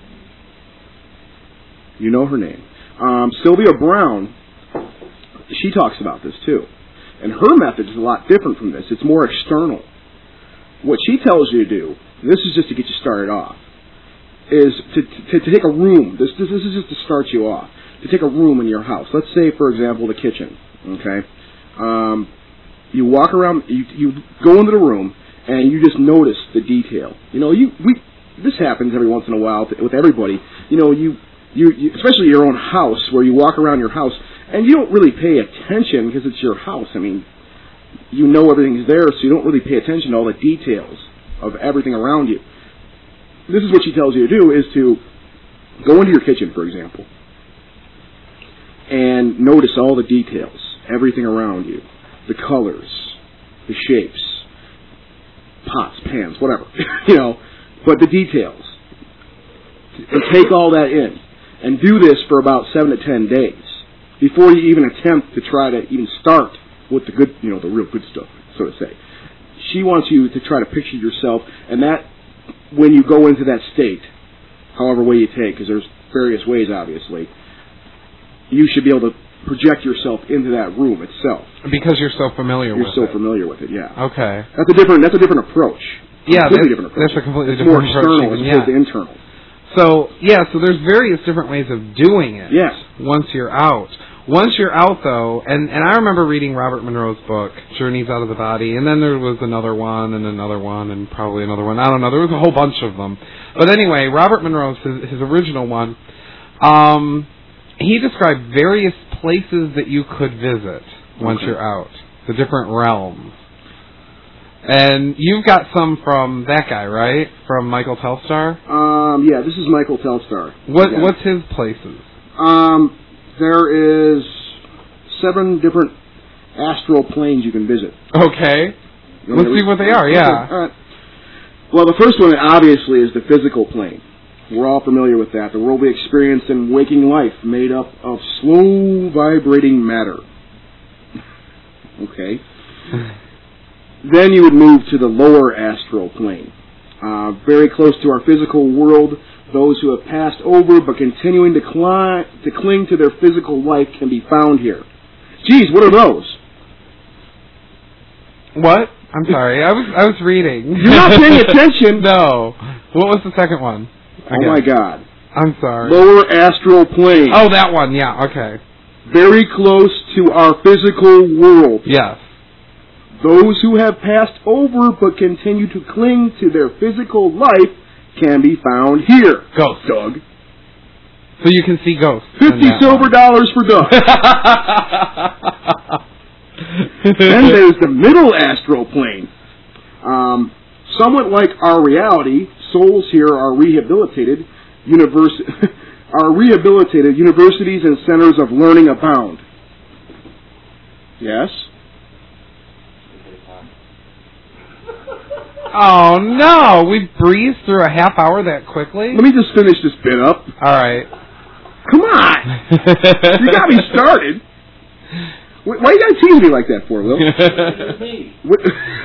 you know her name. Um, Sylvia Brown, she talks about this too, and her method is a lot different from this. It's more external. What she tells you to do, and this is just to get you started off, is to to, to take a room. This, this this is just to start you off. To take a room in your house. Let's say, for example, the kitchen. Okay, um, you walk around. You you go into the room. And you just notice the detail. You know, you we this happens every once in a while to, with everybody. You know, you, you you especially your own house, where you walk around your house and you don't really pay attention because it's your house. I mean, you know everything's there, so you don't really pay attention to all the details of everything around you. This is what she tells you to do: is to go into your kitchen, for example, and notice all the details, everything around you, the colors, the shapes. pots, pans, whatever, you know, but the details. And take all that in. And do this for about seven to ten days before you even attempt to try to even start with the good, you know, the real good stuff, so to say. She wants you to try to picture yourself, and that, when you go into that state, however way you take, because there's various ways, obviously, you should be able to project yourself into that room itself. Because you're so familiar you're with so it. You're so familiar with it, yeah. Okay. That's a different, that's a different approach. Yeah, completely that's, different approach. that's a completely it's different more approach. external as even, opposed yeah. to internal. So, yeah, so there's various different ways of doing it yes. once you're out. Once you're out, though, and, and I remember reading Robert Monroe's book, Journeys Out of the Body, and then there was another one, and another one, and probably another one. I don't know. There was a whole bunch of them. But anyway, Robert Monroe's, his, his original one, um, he described various places that you could visit once okay. you're out, the different realms. And you've got some from that guy, right? From Michael Telstar? Um, yeah, this is Michael Telstar. What, yeah. What's his places? Um, there is seven different astral planes you can visit. Okay. You Let's see what they are, yeah. All right. Well, the first one, obviously, is the physical plane. We're all familiar with that. The world we experience in waking life, made up of slow vibrating matter. Okay. Then you would move to the lower astral plane. Uh, very close to our physical world, those who have passed over but continuing to, cli- to cling to their physical life can be found here. Geez, what are those? What? I'm sorry. I was I was reading. You're not paying attention. No. What was the second one? Oh my God. I'm sorry. Lower astral plane. Oh, that one. Yeah. Okay. Very close to our physical world. Yes. Those who have passed over but continue to cling to their physical life can be found here. Ghosts. Doug. So you can see ghosts. Fifty silver one. dollars for Doug. Then there's the middle astral plane. Um, somewhat like our reality, souls here are rehabilitated. Univers- are rehabilitated. Universities and centers of learning abound. Yes. Oh no! We breezed through a half hour that quickly. Let me just finish this bit up. All right. Come on! You got me started. Why you gotta tease me like that for, Will? What?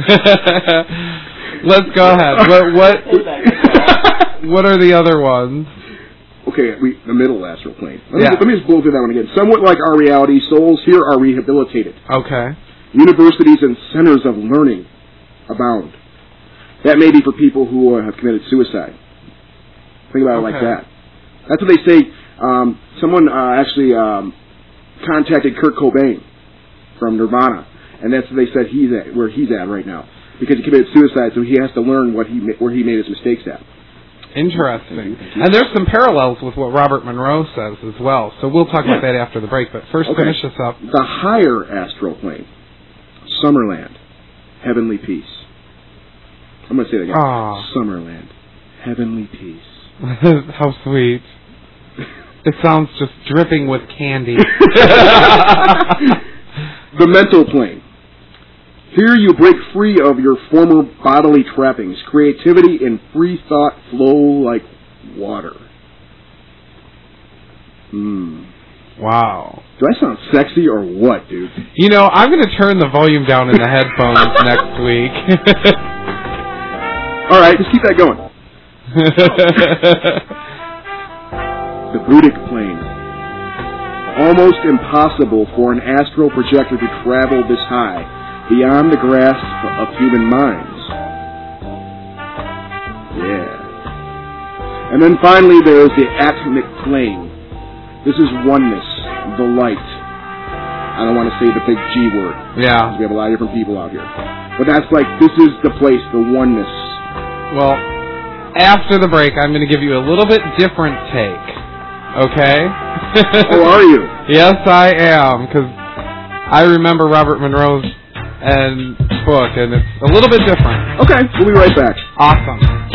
Let's go ahead. What what, what are the other ones? Okay, we, the middle astral plane. Let me, Yeah. let me just blow through that one again. Somewhat like our reality, souls here are rehabilitated. Okay. Universities and centers of learning abound. That may be for people who uh, have committed suicide. Think about it Okay. like that. That's what they say. Um, someone uh, actually um, contacted Kurt Cobain from Nirvana, and that's what they said he's at, where he's at right now, because he committed suicide, so he has to learn what he where he made his mistakes at. Interesting. And there's some parallels with what Robert Monroe says as well. So we'll talk about that after the break. But first, Okay. finish this up. The higher astral plane, Summerland, heavenly peace. I'm going to say it again. Aw. Summerland, heavenly peace. How sweet. It sounds just dripping with candy. The mental plane. Here you break free of your former bodily trappings. Creativity and free thought flow like water. Hmm. Wow. Do I sound sexy or what, dude? You know, I'm going to turn the volume down in the headphones next week. All right, just keep that going. The Buddhic plane. Almost impossible for an astral projector to travel this high, beyond the grasp of human minds. Yeah. And then finally there's the Atmic plane. This is oneness, the light. I don't want to say the big G word. Yeah. We have a lot of different people out here. But that's like, this is the place, the oneness. Well, after the break, I'm going to give you a little bit different take. Okay? Oh, are you? Yes, I am, because I remember Robert Monroe's and book, and it's a little bit different. Okay, we'll be right back. Awesome.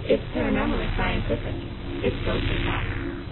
It's paranormally scientific. It's Ghost Talk.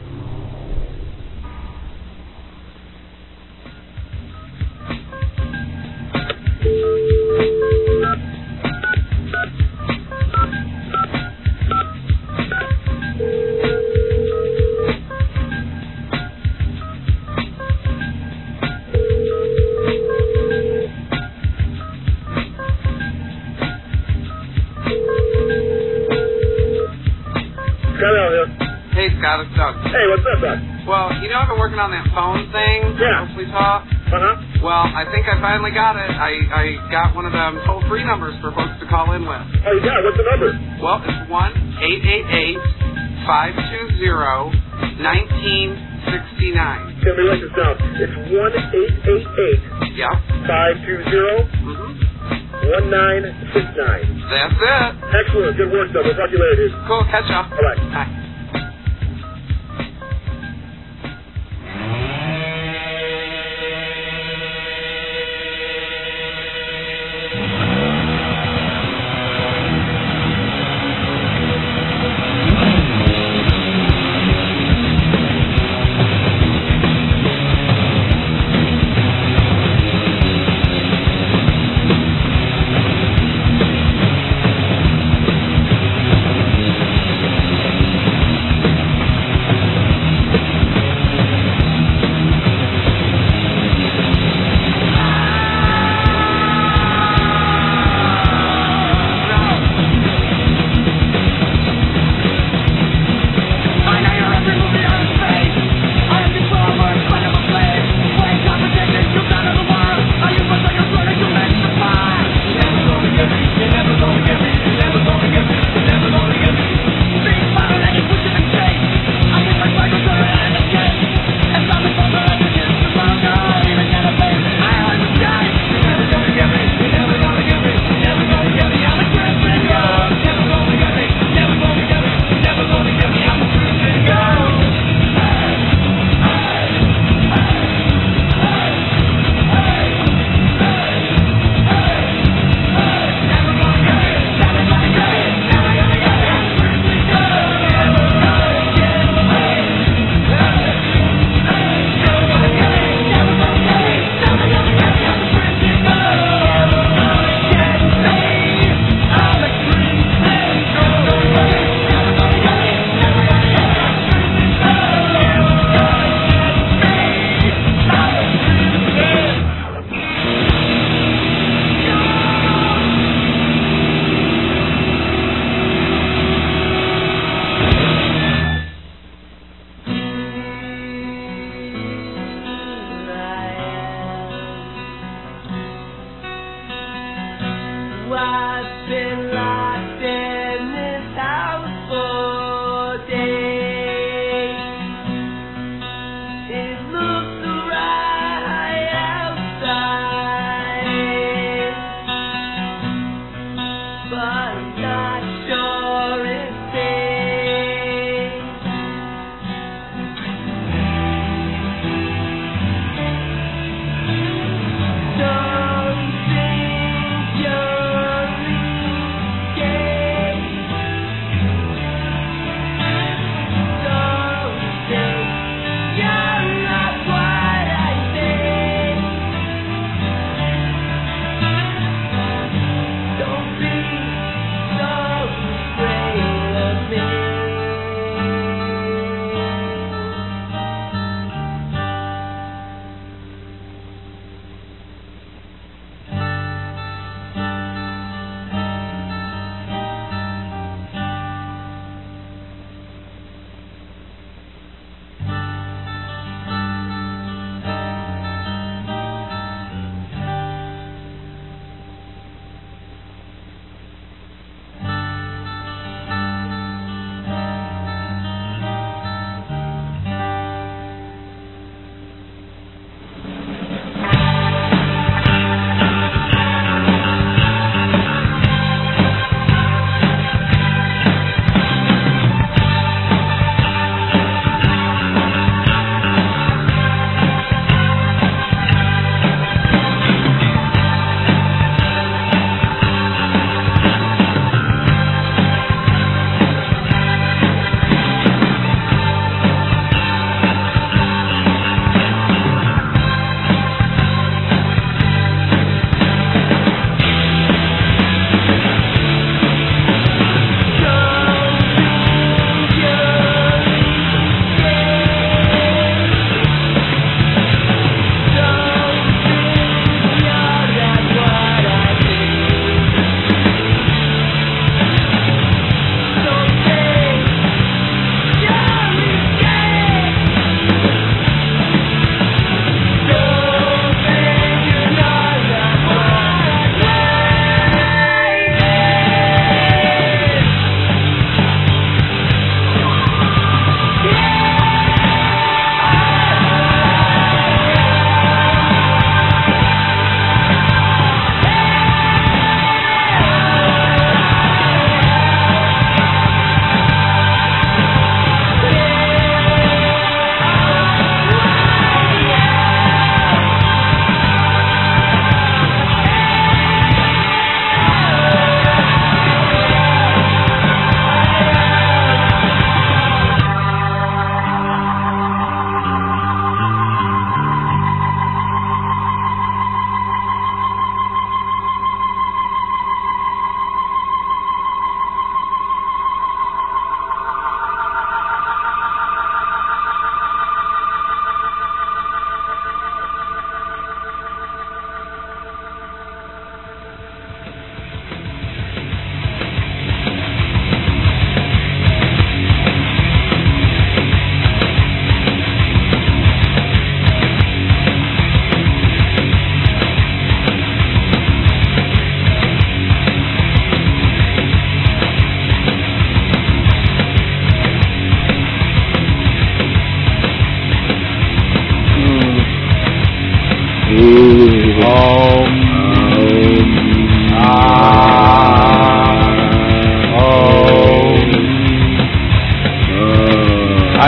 Hey, Scott, it's Doug. Hey, what's up, Doug? Well, you know I've been working on that phone thing? Yeah. Mostly talk. Uh-huh. Well, I think I finally got it. I, I got one of them toll-free numbers for folks to call in with. Oh, you got it. What's the number? Well, it's one eight eight eight, five two zero, one nine six nine. Let me write this down. It's one eight eight eight, Yep. five two zero, Mm-hmm. one nine six nine. That's it. Excellent. Good work, Doug. We'll talk to you later, dude. Cool. Catch ya. Bye-bye. Bye.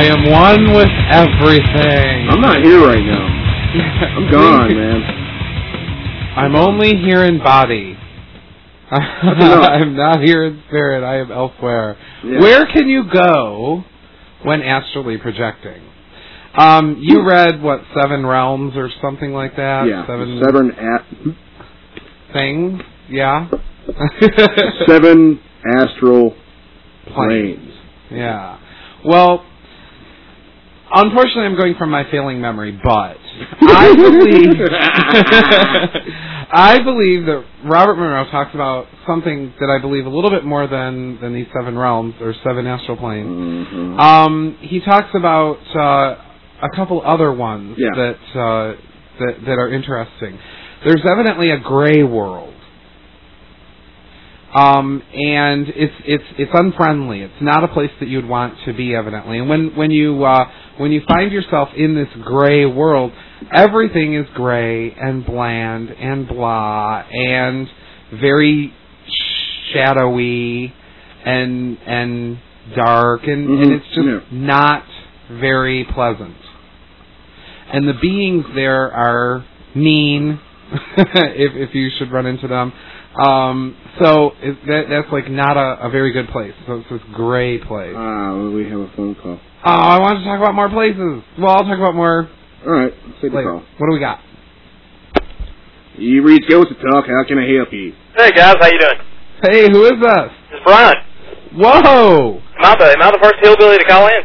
I am one with everything. I'm not here right now. I'm gone, man. I'm only here in body. I'm not here in spirit. I am elsewhere. Yeah. Where can you go when astrally projecting? Um, you read, what, Seven Realms or something like that? Yeah. Seven, Seven at things? Yeah. Seven astral planes. Yeah. Well, unfortunately, I'm going from my failing memory, but I believe I believe that Robert Monroe talks about something that I believe a little bit more than, than these seven realms or seven astral planes. Mm-hmm. Um, he talks about uh, a couple other ones Yeah. that, uh, that that are interesting. There's evidently a gray world. Um, and it's it's it's unfriendly. It's not a place that you'd want to be, evidently. And when when you uh, when you find yourself in this gray world, everything is gray and bland and blah and very shadowy and and dark, and, Mm-hmm. and it's just Yeah. not very pleasant. And the beings there are mean, if if you should run into them. Um, so it, that, that's like not a, a very good place. So it's this gray place. Ah, well, we have a phone call. Oh, I wanted to talk about more places. Well, I'll talk about more All right, let's take the later. call. What do we got? You read Ghost to Talk. How can I help you? Hey guys, how you doing? Hey, who is this? It's Brian. Whoa! Am I the, am I the first hillbilly to call in?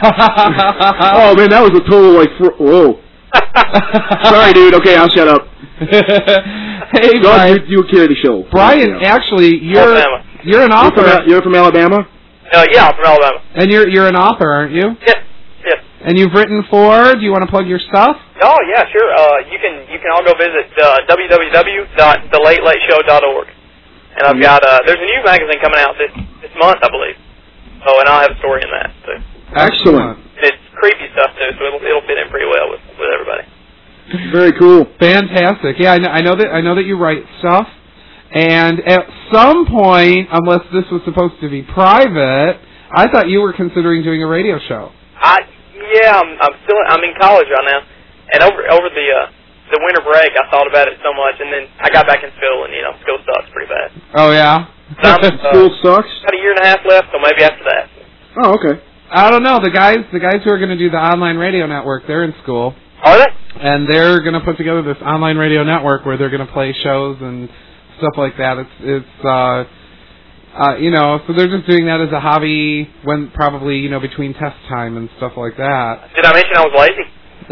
Oh man, that was a total like. Fr- whoa. Sorry, dude. Okay, I'll shut up. Hey, Go on, Brian. you, you carry the show. Brian, Yeah. actually, you're Alabama. you're an You're from, author, Al- you're from Alabama? Uh, yeah, I'm from Alabama. and you're you're an author, aren't you? Yes, yes. And you've written for. Do you want to plug your stuff? Oh yeah, sure. Uh, you can you can all go visit uh, w w w dot the late late show dot org, and I've got uh, there's a new magazine coming out this this month, I believe. Oh, and I'll have a story in that too. Excellent. And it's creepy stuff too, so it'll it'll fit in pretty well with with everybody. Very cool. Fantastic. Yeah, I know, I know that I know that you write stuff, and at some point, unless this was supposed to be private, I thought you were considering doing a radio show. I yeah, I'm I'm still I'm in college right now, and over over the uh, the winter break, I thought about it so much, and then I got back in school, and you know, school sucks pretty bad. Oh yeah. So I'm, uh, School sucks. got a year and a half left, so maybe after that. Oh, okay. I don't know. The guys, the guys who are going to do the online radio network, they're in school, Are they? and they're going to put together this online radio network where they're going to play shows and stuff like that. It's it's uh, uh, you know, so they're just doing that as a hobby when probably you know between test time and stuff like that. Did I mention I was lazy?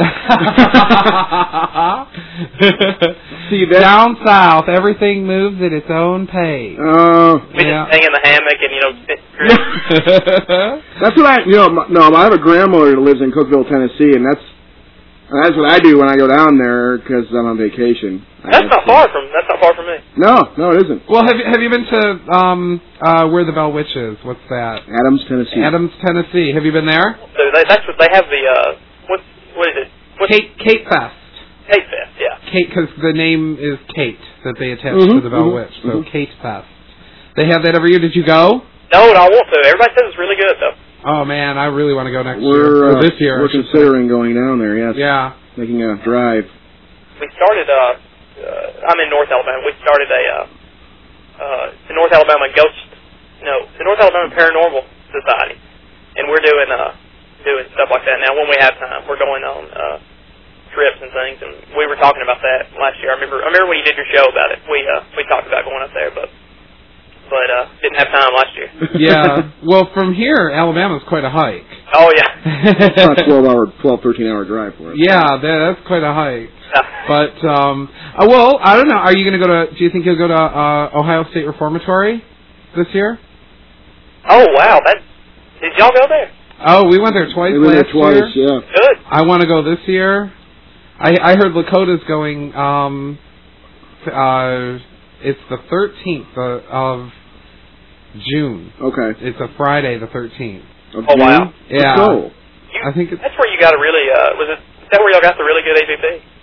See that? Down south, everything moves at its own pace. Uh, We Yeah. just hang in the hammock and, you know, sit. that's what I, you know, my, no, I have a grandmother that lives in Cookeville, Tennessee, and that's that's what I do when I go down there because I'm on vacation. That's not far from, that's not far from me. No, no, it isn't. Well, have you, have you been to um uh where the Bell Witch is? What's that? Adams, Tennessee. Adams, Tennessee. Have you been there? So they, that's what, they have the, uh, what, what is it? What's Kate Kate Fest. Kate Fest, yeah. Kate, because the name is Kate that they attach Mhm, to the Bell mhm, Witch. So mhm. Kate Fest. They have that every year. Did you go? No, and I want to. Everybody says it's really good, though. Oh man, I really want to go next year. We're Or uh, this year. we're I should say. considering going down there. Yes. Yeah. Making a drive. We started, uh, uh I'm in North Alabama. We started a, uh, uh, the North Alabama Ghost, no, the North Alabama Paranormal Society. And we're doing, uh, doing stuff like that now when we have time. We're going on, uh, trips and things, and we were talking about that last year. I remember, I remember when you did your show about it. We, uh, we talked about going up there, but, but, uh, didn't have time last year. Yeah. Well, from here, Alabama's quite a hike. Oh, yeah. It's not a twelve hour, twelve, thirteen hour drive for us. Yeah, that, that's quite a hike. Yeah. But um, uh, well, I don't know. Are you going to go to? Do you think you'll go to uh, Ohio State Reformatory this year? Oh, wow. That, did y'all go there? Oh, we went there twice We went last there twice. year. Yeah. Good. I want to go this year. I I heard Lakota's going. Um, uh, it's the thirteenth of June. Okay. It's a Friday, the thirteenth. Of Oh, wow. June? Yeah. Let's go. You, I think it's- that's where you got a really, uh, was it, is that where y'all got the really good A V P?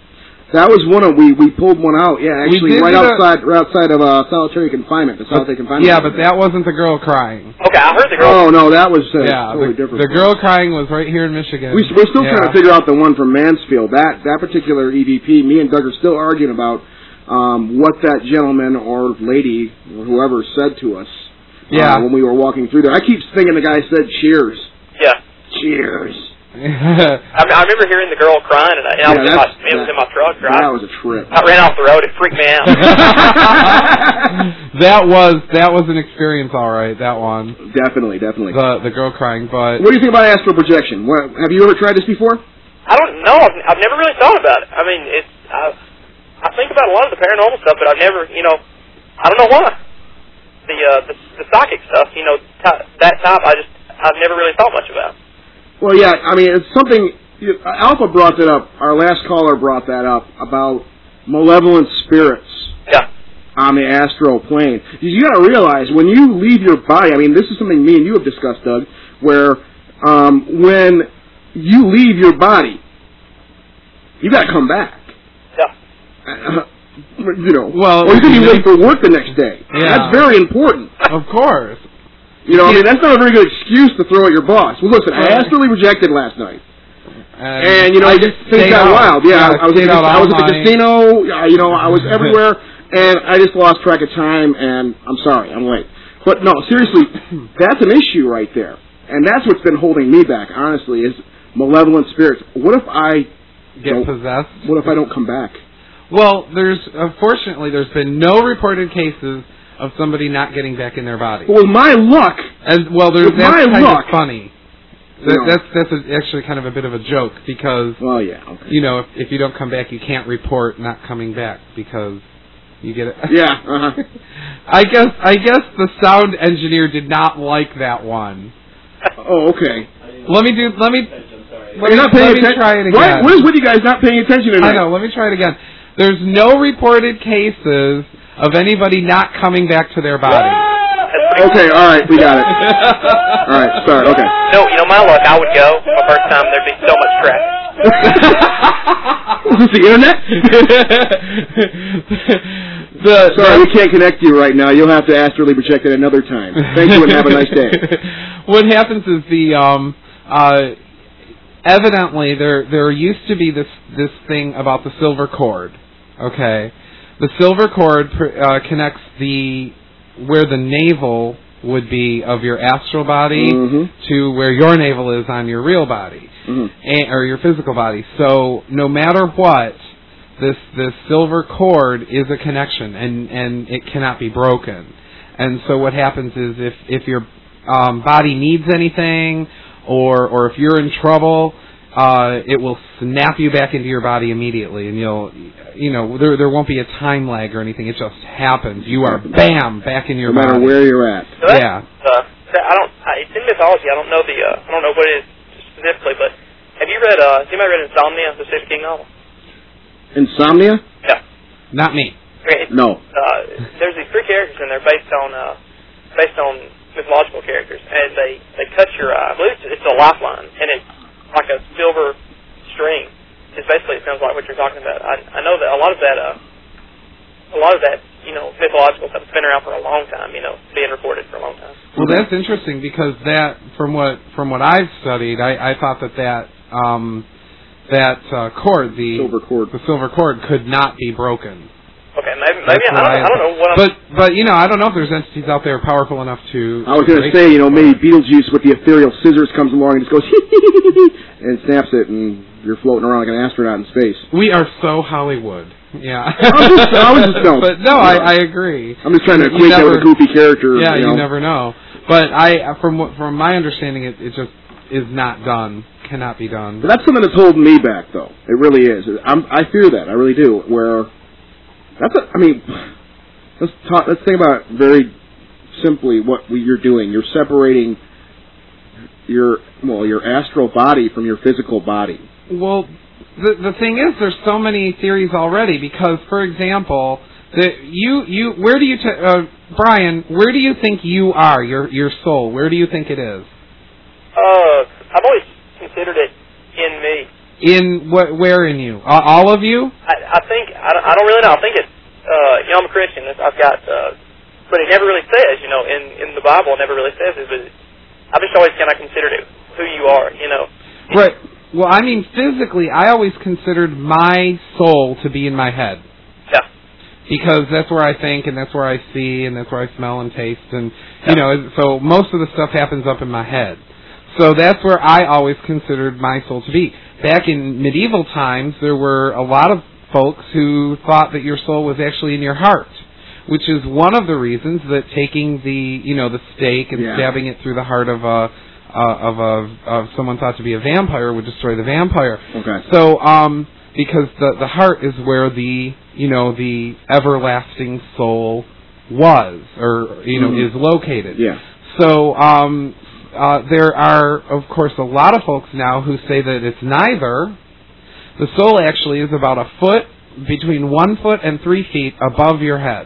That was one of we we pulled one out. Yeah, actually, did right do outside right outside of uh, solitary confinement. The solitary confinement. Yeah, but that wasn't the girl crying. Okay, I heard the girl. Oh no, that was uh, Yeah, totally the, different. the girl crying was right here in Michigan. We, we're still yeah. trying to figure out the one from Mansfield. That that particular E V P. Me and Doug are still arguing about um, what that gentleman or lady or whoever said to us. Yeah. Uh, when we were walking through there, I keep thinking the guy said "cheers." Yeah. Cheers. I, mean, I remember hearing the girl crying, and I, and I was, Yeah, in my, that's- it was that- in my truck driving. That was a trip. I ran off the road. It freaked me out. that was that was an experience, all right. That one, Definitely, definitely. the the girl crying. But What do you think about astral projection? What, have you ever tried this before? I don't know. I've, I've never really thought about it. I mean, it's I, I think about a lot of the paranormal stuff, but I've never, you know, I don't know why. The uh, the, the psychic stuff, you know, t- that type, I just I've never really thought much about. Well, yeah, I mean, it's something, you, Alpha brought that up, our last caller brought that up, about malevolent spirits Yeah. on the astral plane. You got to realize, when you leave your body, I mean, this is something me and you have discussed, Doug, where um, when you leave your body, you got to come back. Yeah. Uh, you know, Well, or you could be late for work the next day. Yeah. That's very important. of course, You know, I mean, that's not a very good excuse to throw at your boss. Well, listen, I astrally rejected last night. And, you know, I just just things stayed got out. wild. Yeah, Yeah, I was, at, stayed the- out I all was at the night. casino, uh, you know, I was everywhere, and I just lost track of time, and I'm sorry, I'm late. But, no, seriously, that's an issue right there. And that's what's been holding me back, honestly, is malevolent spirits. What if I get don't, possessed. what if I don't come back? Well, there's unfortunately there's been no reported cases of somebody not getting back in their body. Well, with my luck, And well, there's with that's my kind luck- of funny. That, No. That's that's a, actually kind of a bit of a joke because well, yeah, okay. you know if, if you don't come back, you can't report not coming back because you get it. Yeah, uh-huh. I guess I guess the sound engineer did not like that one. Oh, okay. Let me do. Let me. Let You're me, not paying let me attention. try it again. What, what is with you guys not paying attention tonight? I know. Let me try it again. There's no reported cases of anybody not coming back to their body. Okay, all right, we got it. All right, start. Okay. No, you know, my luck, I would go my first time. There'd be so much traffic. Is this the internet? the, Sorry, we can't connect you right now. You'll have to astrally project it another time. Thank you and have a nice day. What happens is the um uh evidently there there used to be this this thing about the silver cord. Okay, the silver cord uh, connects the where the navel would be of your astral body Mhm. to where your navel is on your real body Mhm. and, or your physical body. So no matter what, this this silver cord is a connection and and it cannot be broken. And so what happens is if if your um, body needs anything or or if you're in trouble, uh, it will snap you back into your body immediately, and you'll, you know, there there won't be a time lag or anything. It just happens. You are bam back in your No matter body. where you're at. So that's, Yeah. Uh, that, I don't. I, it's in mythology. I don't know the. Uh, I don't know what it is specifically, but have you read? Uh, has anybody read Insomnia, the Stephen King novel? Insomnia? Yeah. Not me. It's, No. Uh, there's these three characters in there based on uh, based on mythological characters, and they they cut your. Uh, I believe it's, it's a lifeline, and it's like a silver string. It's basically, it sounds like what you're talking about. I I know that a lot of that. Uh, a lot of that, you know, mythological stuff has been around for a long time, you know, being reported for a long time. Well, that's interesting because that, from what from what I've studied, I, I thought that that um, that uh, cord, the Silver cord. the silver cord, could not be broken. Okay, maybe, maybe That's I, what don't, I don't know what I'm... But but you know, I don't know if there's entities out there powerful enough to. I was going to break- say, you know, maybe Beetlejuice with the ethereal scissors comes along and just goes and snaps it, and you're floating around like an astronaut in space. We are so Hollywood. Yeah. I was just- I was just- no. But no, I, I agree. I'm just trying to You equate that never- with a goofy character. Yeah, you, you know. never know. But I, from what- from my understanding, it, it just is not done. Cannot be done. But that's something that's holding me back, though. It really is. I'm, I fear that. I really do. Where that's, a, I mean, let's talk. Let's think about very simply what we, you're doing. You're separating your well, your astral body from your physical body. Well, the the thing is, there's so many theories already. Because, for example, the you you where do you t- uh, Brian? Where do you think you are? Your your soul. Where do you think it is? Uh, I've always considered it in me. In what? Where in you? Uh, all of you? I, I think I don't, I don't really know. I think it's uh, you know I'm a Christian. I've got, uh, but it never really says. You know, in in the Bible, it never really says it. But I've just always kind of considered it who you are. You know. Right. Well, I mean, physically, I always considered my soul to be in my head. Yeah. Because that's where I think, and that's where I see, and that's where I smell and taste, and yeah. you know, so most of the stuff happens up in my head. So that's where I always considered my soul to be. Back in medieval times, there were a lot of folks who thought that your soul was actually in your heart, which is one of the reasons that taking the, you know, the stake and yeah. stabbing it through the heart of a uh, of a of someone thought to be a vampire would destroy the vampire. Okay. So, um, because the the heart is where the, you know, the everlasting soul was, or you know, mm-hmm. is located. Yeah. So, um. Uh, there are, of course, a lot of folks now who say that it's neither. The soul actually is about a foot, between one foot and three feet above your head,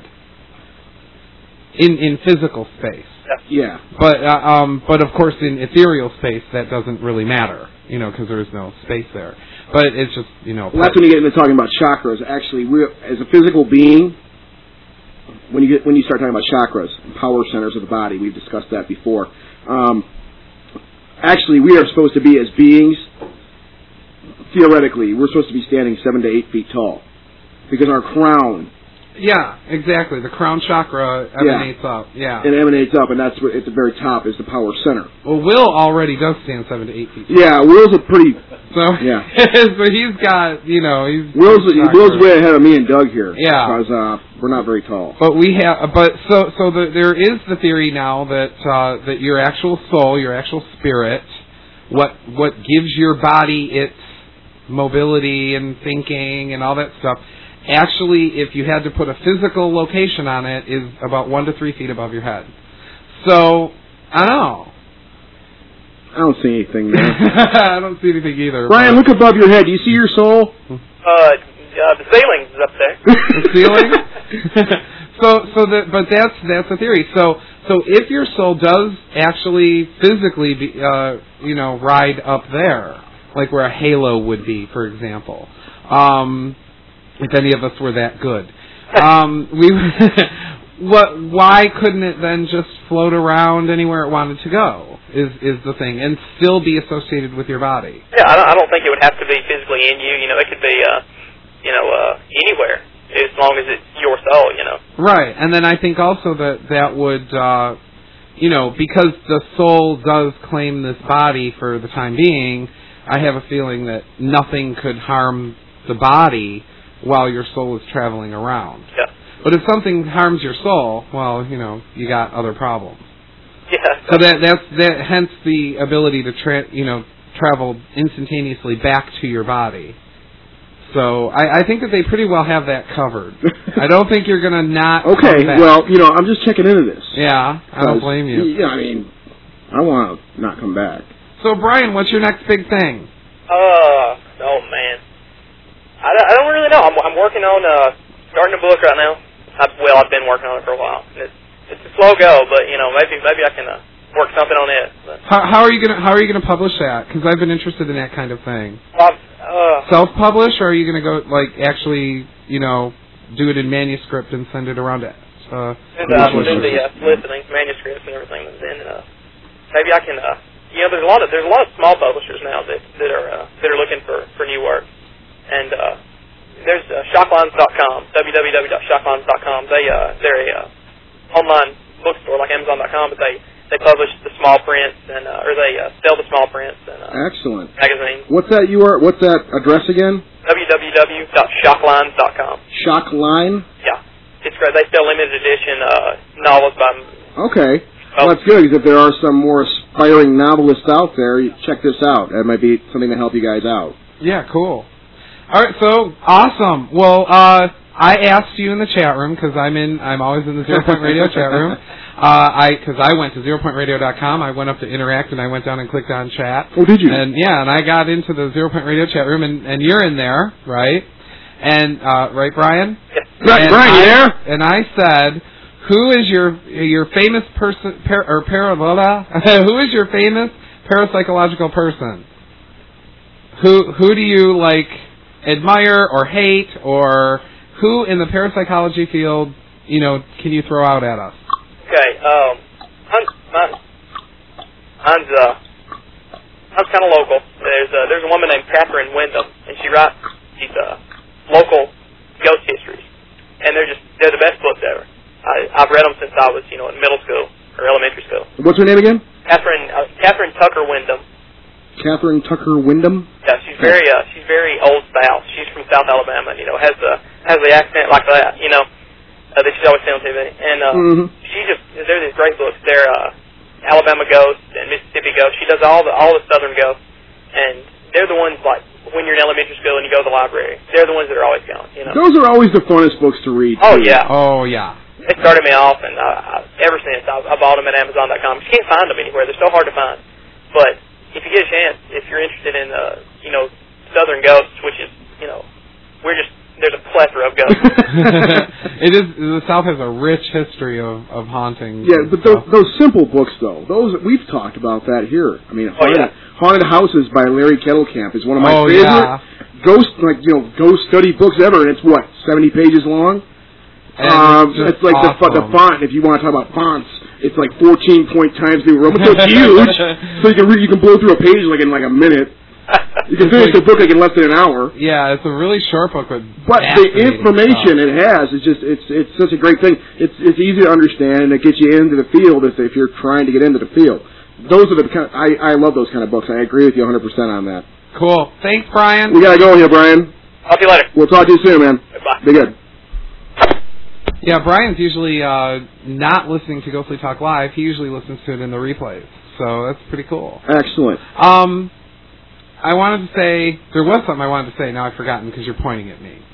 in in physical space. Yeah. But uh, um, but of course, in ethereal space, that doesn't really matter, you know, because there is no space there. But it's just, you know. Well, that's when you get into talking about chakras. Actually, we as a physical being, when you get when you start talking about chakras, power centers of the body, we've discussed that before. Um, actually, we are supposed to be, as beings, theoretically, we're supposed to be standing seven to eight feet tall, because our crown. Yeah, exactly. The crown chakra emanates yeah. up. Yeah, it emanates up, and that's what, at the very top is the power center. Well, Will already does stand seven to eight feet tall. Yeah, Will's a pretty. So yeah, so he's got, you know, he's Will's Will's way ahead of me and Doug here. Yeah, because uh, we're not very tall. But we have, but so so the, there is the theory now that uh, that your actual soul, your actual spirit, what what gives your body its mobility and thinking and all that stuff. Actually, if you had to put a physical location on it, is about one to three feet above your head. So, I don't know. I don't see anything there. I don't see anything either. Brian, look above your head. Do you see your soul? Uh, uh the ceiling's up there. The ceiling? so, so that, but that's that's a theory. So, so if your soul does actually physically, be, uh, you know, ride up there, like where a halo would be, for example. Um, If any of us were that good, um, we what? Why couldn't it then just float around anywhere it wanted to go? Is is the thing, and still be associated with your body? Yeah, I don't, I don't think it would have to be physically in you. You know, it could be, uh, you know, uh, anywhere as long as it's your soul. You know. Right, and then I think also that that would, uh, you know, because the soul does claim this body for the time being. I have a feeling that nothing could harm the body while your soul is traveling around. Yeah. But if something harms your soul, well, you know, you got other problems. Yeah. So that that's that. Hence the ability to tra- you know travel instantaneously back to your body. So I, I think that they pretty well have that covered. I don't think you're gonna not. Okay. Come back. Well, you know, I'm just checking into this. Yeah, I don't blame you. Yeah, I mean, I want to not come back. So Brian, what's your next big thing? Uh, oh man. I, I don't really know. I'm, I'm working on uh, starting a book right now. I, well, I've been working on it for a while. It's, it's a slow go, but you know, maybe maybe I can uh, work something on it. But. How, how are you gonna How are you gonna publish that? Because I've been interested in that kind of thing. Um, uh, Self-publish, or are you gonna go like actually, you know, do it in manuscript and send it around to? Uh, and uh, do the uh, listening manuscripts and everything, and then uh, maybe I can. Uh, you know, there's a lot of there's a lot of small publishers now that that are uh, that are looking for for new work. And uh, there's uh, shocklines dot com, w w w dot shocklines dot com. They, uh, they're a uh, online bookstore like amazon dot com, but they, they publish the small prints, and uh, or they uh, sell the small prints and uh, Excellent. magazines. What's that U R L? What's that address again? w w w dot shocklines dot com. Shockline? Yeah. It's great. They sell limited edition uh, novels by... Okay. Well, that's good, because if there are some more aspiring novelists out there, check this out. That might be something to help you guys out. Yeah, cool. All right, so awesome. Well, uh, I asked you in the chat room because I'm in. I'm always in the Zero Point Radio chat room. Uh, I because I went to zero point radio dot com. I went up to interact and I went down and clicked on chat. Oh, did you? And yeah, and I got into the Zero Point Radio chat room, and, and you're in there, right? And uh, right, Brian? Yes. Right, Brian, you there? And I said, who is your your famous person par, or para, blah, blah, who is your famous parapsychological person? Who who do you like admire or hate, or who in the parapsychology field, you know, can you throw out at us? Okay, um, I'm, mine, mine's uh, mine's kind of local. There's uh, there's a woman named Catherine Wyndham, and she writes these uh, local ghost histories, and they're just they're the best books ever. I, I've read them since I was, you know, in middle school or elementary school. What's her name again? Catherine uh, Catherine Tucker Wyndham. Catherine Tucker Wyndham. Yeah, she's very uh, she's very old South. She's from South Alabama, and you know has the has the accent like that, you know, uh, that she's always seen on T V. And uh, mm-hmm. she just they're these great books. They're uh, Alabama Ghosts and Mississippi Ghosts. She does all the all the Southern Ghosts, and they're the ones like when you're in elementary school and you go to the library. They're the ones that are always going. You know, those are always the funnest books to read. Oh too. yeah. Oh yeah. It started me off, and uh, I, ever since I, I bought them at Amazon dot com. You can't find them anywhere; they're so hard to find. But if you get a chance, if you're interested in, uh, you know, Southern ghosts, which is, you know, we're just there's a plethora of ghosts. It is the South has a rich history of of hauntings. Yeah, but those, those simple books, though, those we've talked about that here. I mean, Oh, Haunted, yeah. Haunted Houses by Larry Kettlecamp is one of my Oh, favorite yeah. ghost, like you know, ghost study books ever, and it's what seventy pages long. And Um, it's, just it's like the, awesome. the font. If you want to talk about fonts, it's like fourteen point Times New Roman. So it's huge. So you can read, you can blow through a page like in like a minute. You can finish the book like in less than an hour. Yeah, it's a really short book with But the fascinating information stuff. it has is just it's it's such a great thing. It's it's easy to understand, and it gets you into the field if if you're trying to get into the field. Those are the kind. Of, I I love those kind of books. I agree with you one hundred percent on that. Cool. Thanks, Brian. We gotta go here, Brian. Talk to you later. We'll talk to you soon, man. Bye. Be good. Yeah, Brian's usually uh, not listening to Ghostly Talk Live. He usually listens to it in the replays. So that's pretty cool. Excellent. Um, I wanted to say, there was something I wanted to say, now I've forgotten because you're pointing at me.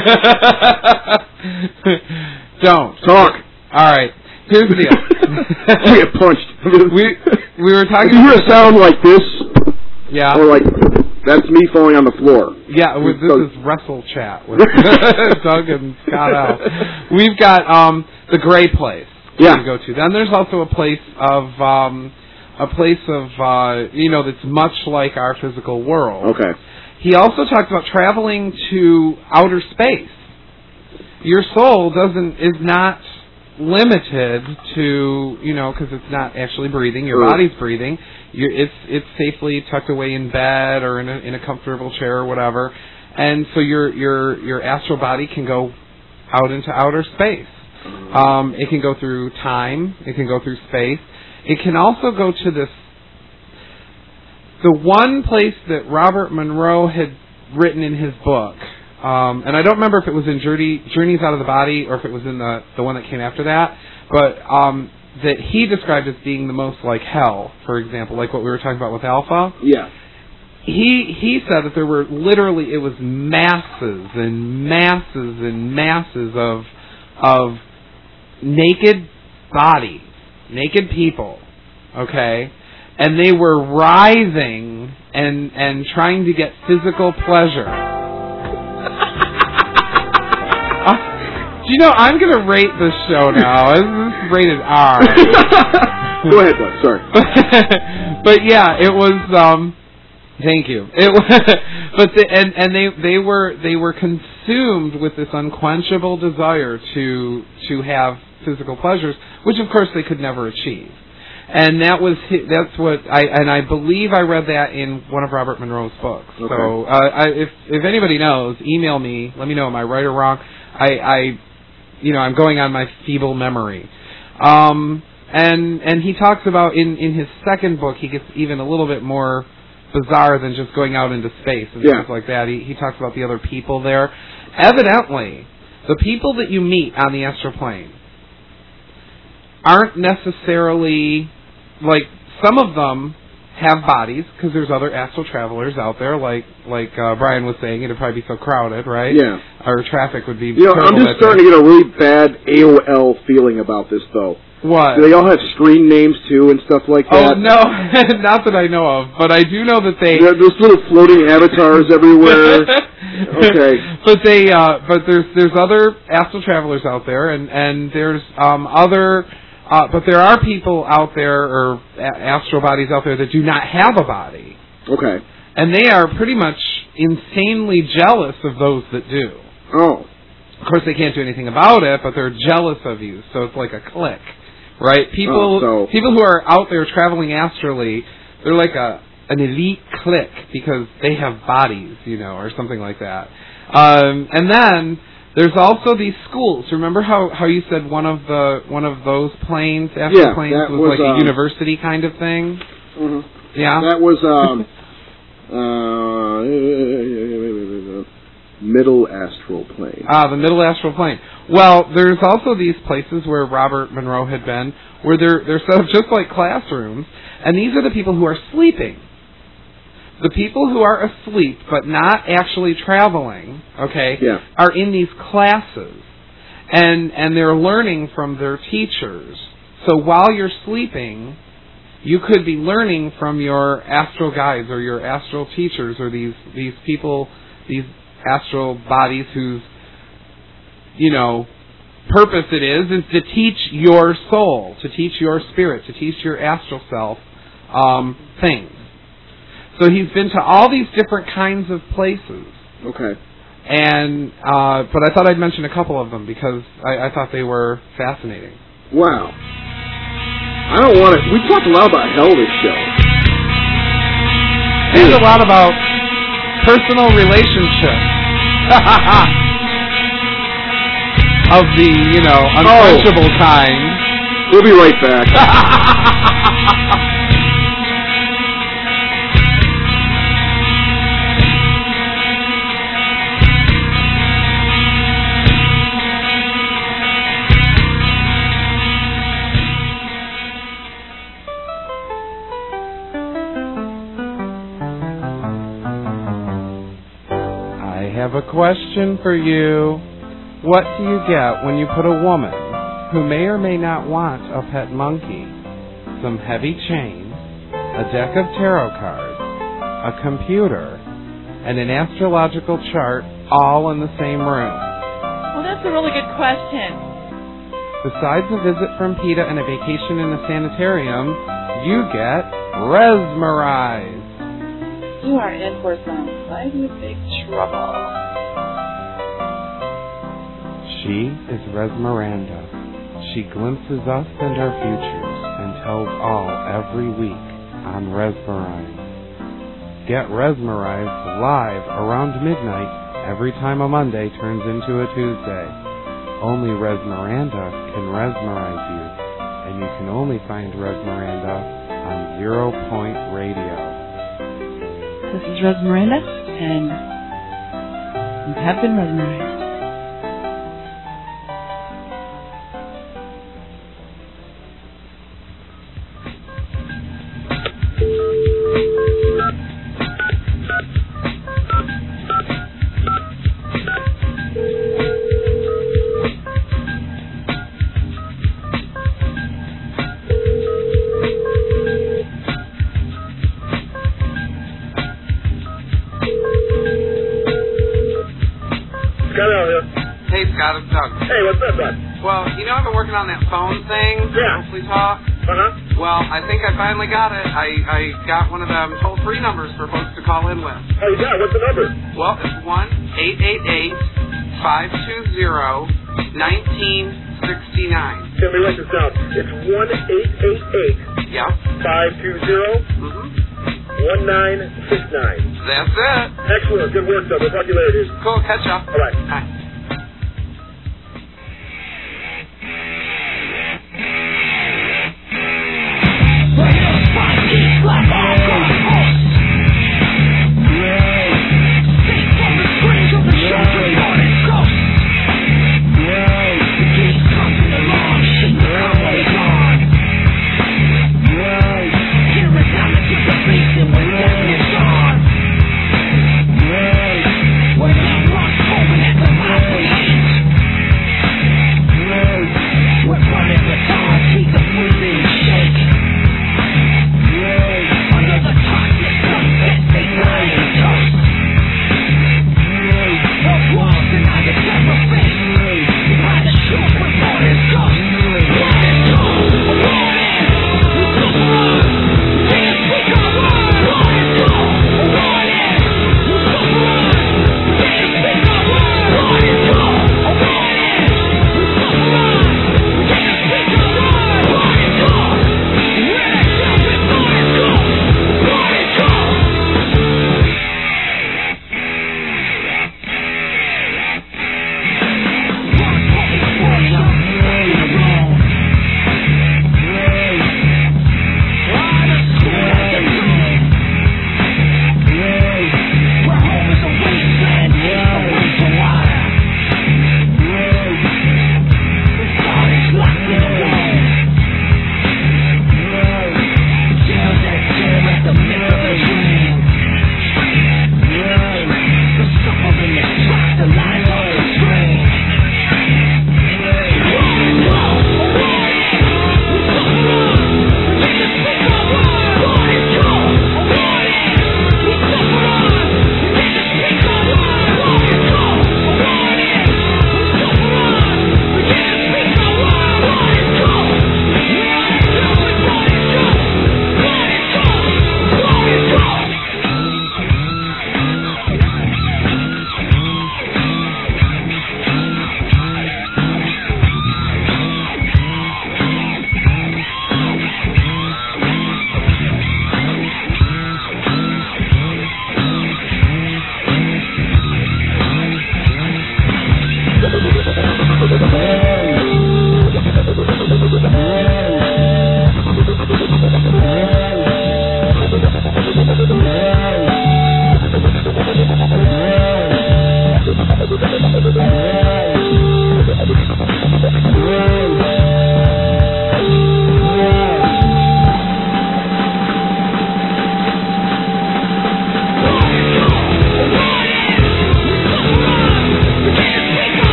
Don't. Talk. All right. Here's the deal. I get punched. we we were talking. If you hear a sound like this, yeah, or like that's me falling on the floor. yeah. With, this is Wrestle Chat with Doug and Scott L. We've got um, the Gray Place. Yeah. To go to. Then there's also a place of um, a place of uh, you know that's much like our physical world. Okay. He also talks about traveling to outer space. Your soul doesn't is not limited to, you know, because it's not actually breathing. Your Sure. body's breathing. You're, it's it's safely tucked away in bed or in a in a comfortable chair or whatever, and so your your your astral body can go out into outer space. Um, it can go through time. It can go through space. It can also go to this. The one place that Robert Monroe had written in his book, um, and I don't remember if it was in Journey, Journeys Out of the Body or if it was in the, the one that came after that, but um, that he described as being the most like hell, for example, like what we were talking about with Alpha. Yeah. He he said that there were literally, it was masses and masses and masses of of naked bodies, naked people, okay? And they were writhing and and trying to get physical pleasure. uh, do you know, I'm going to rate this show now. This is rated R. Go ahead, Doug. Sorry. But yeah, it was... Um, thank you. It was, but the, and and they they were they were consumed with this unquenchable desire to to have physical pleasures, which of course they could never achieve. And that was that's what I and I believe I read that in one of Robert Monroe's books. Okay. So uh, I, if if anybody knows, email me. Let me know. Am I right or wrong? I, I you know I'm going on my feeble memory. Um, and and he talks about in in his second book, he gets even a little bit more bizarre than just going out into space and Yeah. stuff like that. He he talks about the other people there. Evidently, the people that you meet on the astral plane aren't necessarily, like, some of them have bodies, because there's other astral travelers out there, like like uh, Brian was saying, it'd probably be so crowded, right? Yeah. Or traffic would be You know, I'm terrible just that starting day. to get a really bad A O L feeling about this, though. What? Do they all have screen names, too, and stuff like Oh, that? no, not that I know of, but I do know that they... There- There's little floating avatars everywhere. Okay. But they, uh, but there's there's other astral travelers out there, and and there's um other, uh, but there are people out there or a- astral bodies out there that do not have a body, Okay. And they are pretty much insanely jealous of those that do. Oh. Of course, they can't do anything about it, but they're jealous of you. So it's like a clique, right? People, oh, so. people who are out there traveling astrally, they're like a an elite clique because they have bodies, you know, or something like that. Um, and then there's also these schools. Remember how, how you said one of the one of those planes, astral yeah, planes, was, was like um, a university kind of thing? Mm-hmm. Yeah. That was um, uh, middle astral plane. Ah, the middle astral plane. Well, there's also these places where Robert Monroe had been, where they're they're set up just like classrooms, and these are the people who are sleeping. The people who are asleep but not actually traveling, okay, yeah. are in these classes, and and they're learning from their teachers. So while you're sleeping, you could be learning from your astral guides or your astral teachers or these these people, these astral bodies whose, you know, purpose it is is to teach your soul, to teach your spirit, to teach your astral self um, things. So he's been to all these different kinds of places. Okay. And uh, but I thought I'd mention a couple of them because I, I thought they were fascinating. Wow. I don't want to. We talked a lot about hell this show. And a lot about personal relationships. Of the, you know, unquenchable oh. kind. We'll be right back. I have a question for you. What do you get when you put a woman who may or may not want a pet monkey, some heavy chain, a deck of tarot cards, a computer, and an astrological chart all in the same room? Well, that's a really good question. Besides a visit from PETA and a vacation in a sanitarium, you get mesmerized. You are in for some mighty big trouble. She is Resmeranda. She glimpses us and our futures and tells all every week on Resmerize. Get Resmerized live around midnight every time a Monday turns into a Tuesday. Only Resmeranda can Resmerize you, and you can only find Resmeranda on Zero Point Radio. This is Resmeranda, and you have been Resmerized. Hey, what's up, bud? Well, you know I've been working on that phone thing, yeah. Mostly Talk. Uh-huh. Well, I think I finally got it. I, I got one of them toll-free numbers for folks to call in with. Oh, yeah? What's the number? Well, it's one eight eight eight, five two zero, one nine six nine. Let me write this down. It's one eight eight eight, yep. five two zero, mm-hmm. one nine six nine. That's it. Excellent. Good work, sir. We'll talk to you later, dude. Cool. Catch ya. All right. Bye. When I'm lost, hoping at the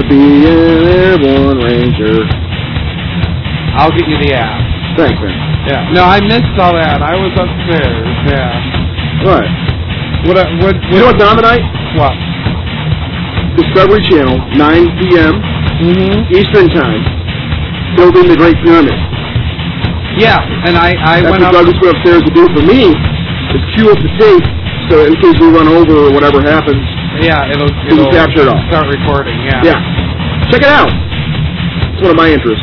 be an airborne ranger. I'll get you the app. Thanks, man. Yeah. No, I missed all that. I was upstairs. Yeah. What? What? What? what you know what's on tonight? What? Discovery Channel, nine p.m. Mm-hmm. Eastern Time. Building the Great Pyramid. Yeah, and I, I That's went what up. Douglas went upstairs to do for me. Is cue up the tape, so in case we run over or whatever happens, Yeah, it'll, we it'll can capture it all. start recording. Yeah. Yeah. Check it out. It's one of my interests.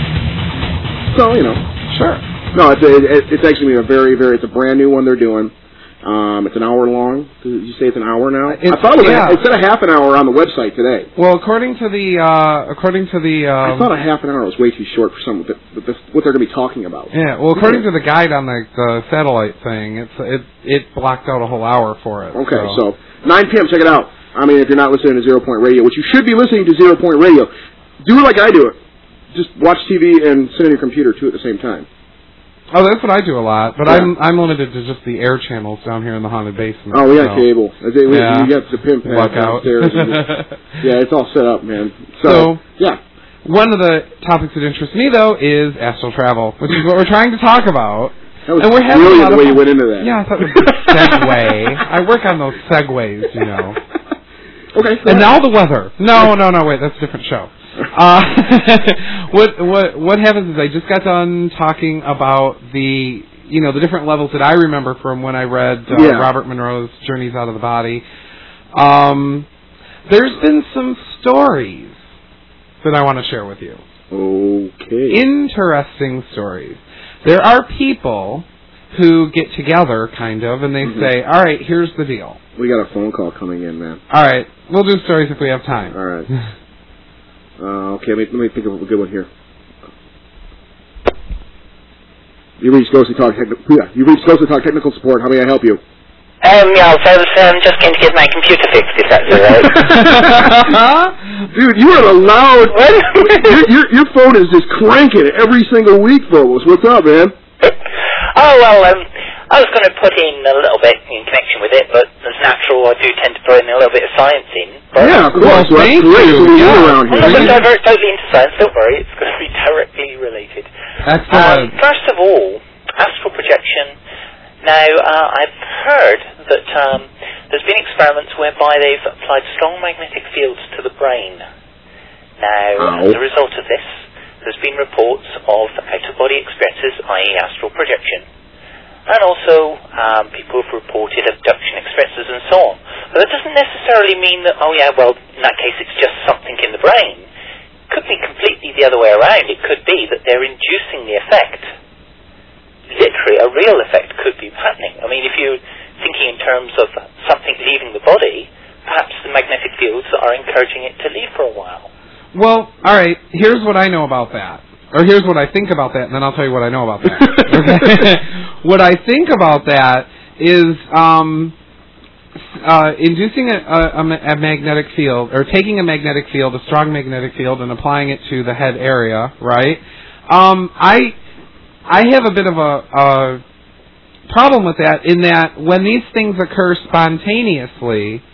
So, you know. Sure. No, it's, it, it's actually a very, very, it's a brand new one they're doing. Um, it's an hour long. Did you say it's an hour now? It's, I thought it was yeah. a, it said a half an hour on the website today. Well, according to the, uh, according to the, um, I thought a half an hour was way too short for some of it, but this, what they're going to be talking about. Yeah, well, according to the guide on the, the satellite thing, it's it it blocked out a whole hour for it. Okay, so. so nine p.m., check it out. I mean, if you're not listening to Zero Point Radio, which you should be listening to Zero Point Radio, do it like I do it. Just watch T V and sit on your computer, too, at the same time. Oh, that's what I do a lot, but Yeah. I'm I'm limited to just the air channels down here in the haunted basement. Oh, we got so. cable. We, we, Yeah. we got the pimp pad Luck out. downstairs. and just, yeah, it's all set up, man. So, So, yeah. One of the topics that interests me, though, is astral travel, which is what we're trying to talk about. That was and we're having brilliant a lot the of way you fun. went into that. Yeah, I thought it was a segue. I work on those segues, you know. Okay. And now the weather. No, no, no, wait, that's a different show. Uh, what what what happens is I just got done talking about the you know the different levels that I remember from when I read uh, Yeah. Robert Monroe's Journeys Out of the Body. Um, there's been some stories that I want to share with you. Okay. Interesting stories. There are people who get together, kind of, and they Mhm. say, all right, here's the deal. We got a phone call coming in, man. All right, we'll do stories if we have time. All right. Uh, okay, let me, let me think of a good one here. You reached Ghostly Talk, Techni- yeah, you reached Ghostly Talk Technical Support. How may I help you? Um, yeah, so I was um, just going to get my computer fixed, if that's all right. Dude, you are a loud... your, your, your phone is just cranking every single week for us. What's up, man? Oh, well, um, I was going to put in a little bit in connection with it, but as natural, I do tend to put in a little bit of science in. But Yeah, of course. Well, Well, thank that's great. you. So we Yeah. are around I'm not here. going to divert totally into science, don't worry, it's going to be directly related. Excellent. Um, first of all, astral projection. Now, uh, I've heard that um, there's been experiments whereby they've applied strong magnetic fields to the brain. Now, Ow. as a result of this, there's been reports of out-of-body experiences, that is astral projection. And also, um, people have reported abduction experiences and so on. But that doesn't necessarily mean that, oh yeah, well, in that case it's just something in the brain. It could be completely the other way around. It could be that they're inducing the effect. Literally, a real effect could be happening. I mean, if you're thinking in terms of something leaving the body, perhaps the magnetic fields are encouraging it to leave for a while. Well, all right, here's what I know about that. Or here's what I think about that, and then I'll tell you what I know about that. Okay? What I think about that is um, uh, inducing a, a, a magnetic field, or taking a magnetic field, a strong magnetic field, and applying it to the head area, right? Um, I I have a bit of a, a problem with that in that when these things occur spontaneously,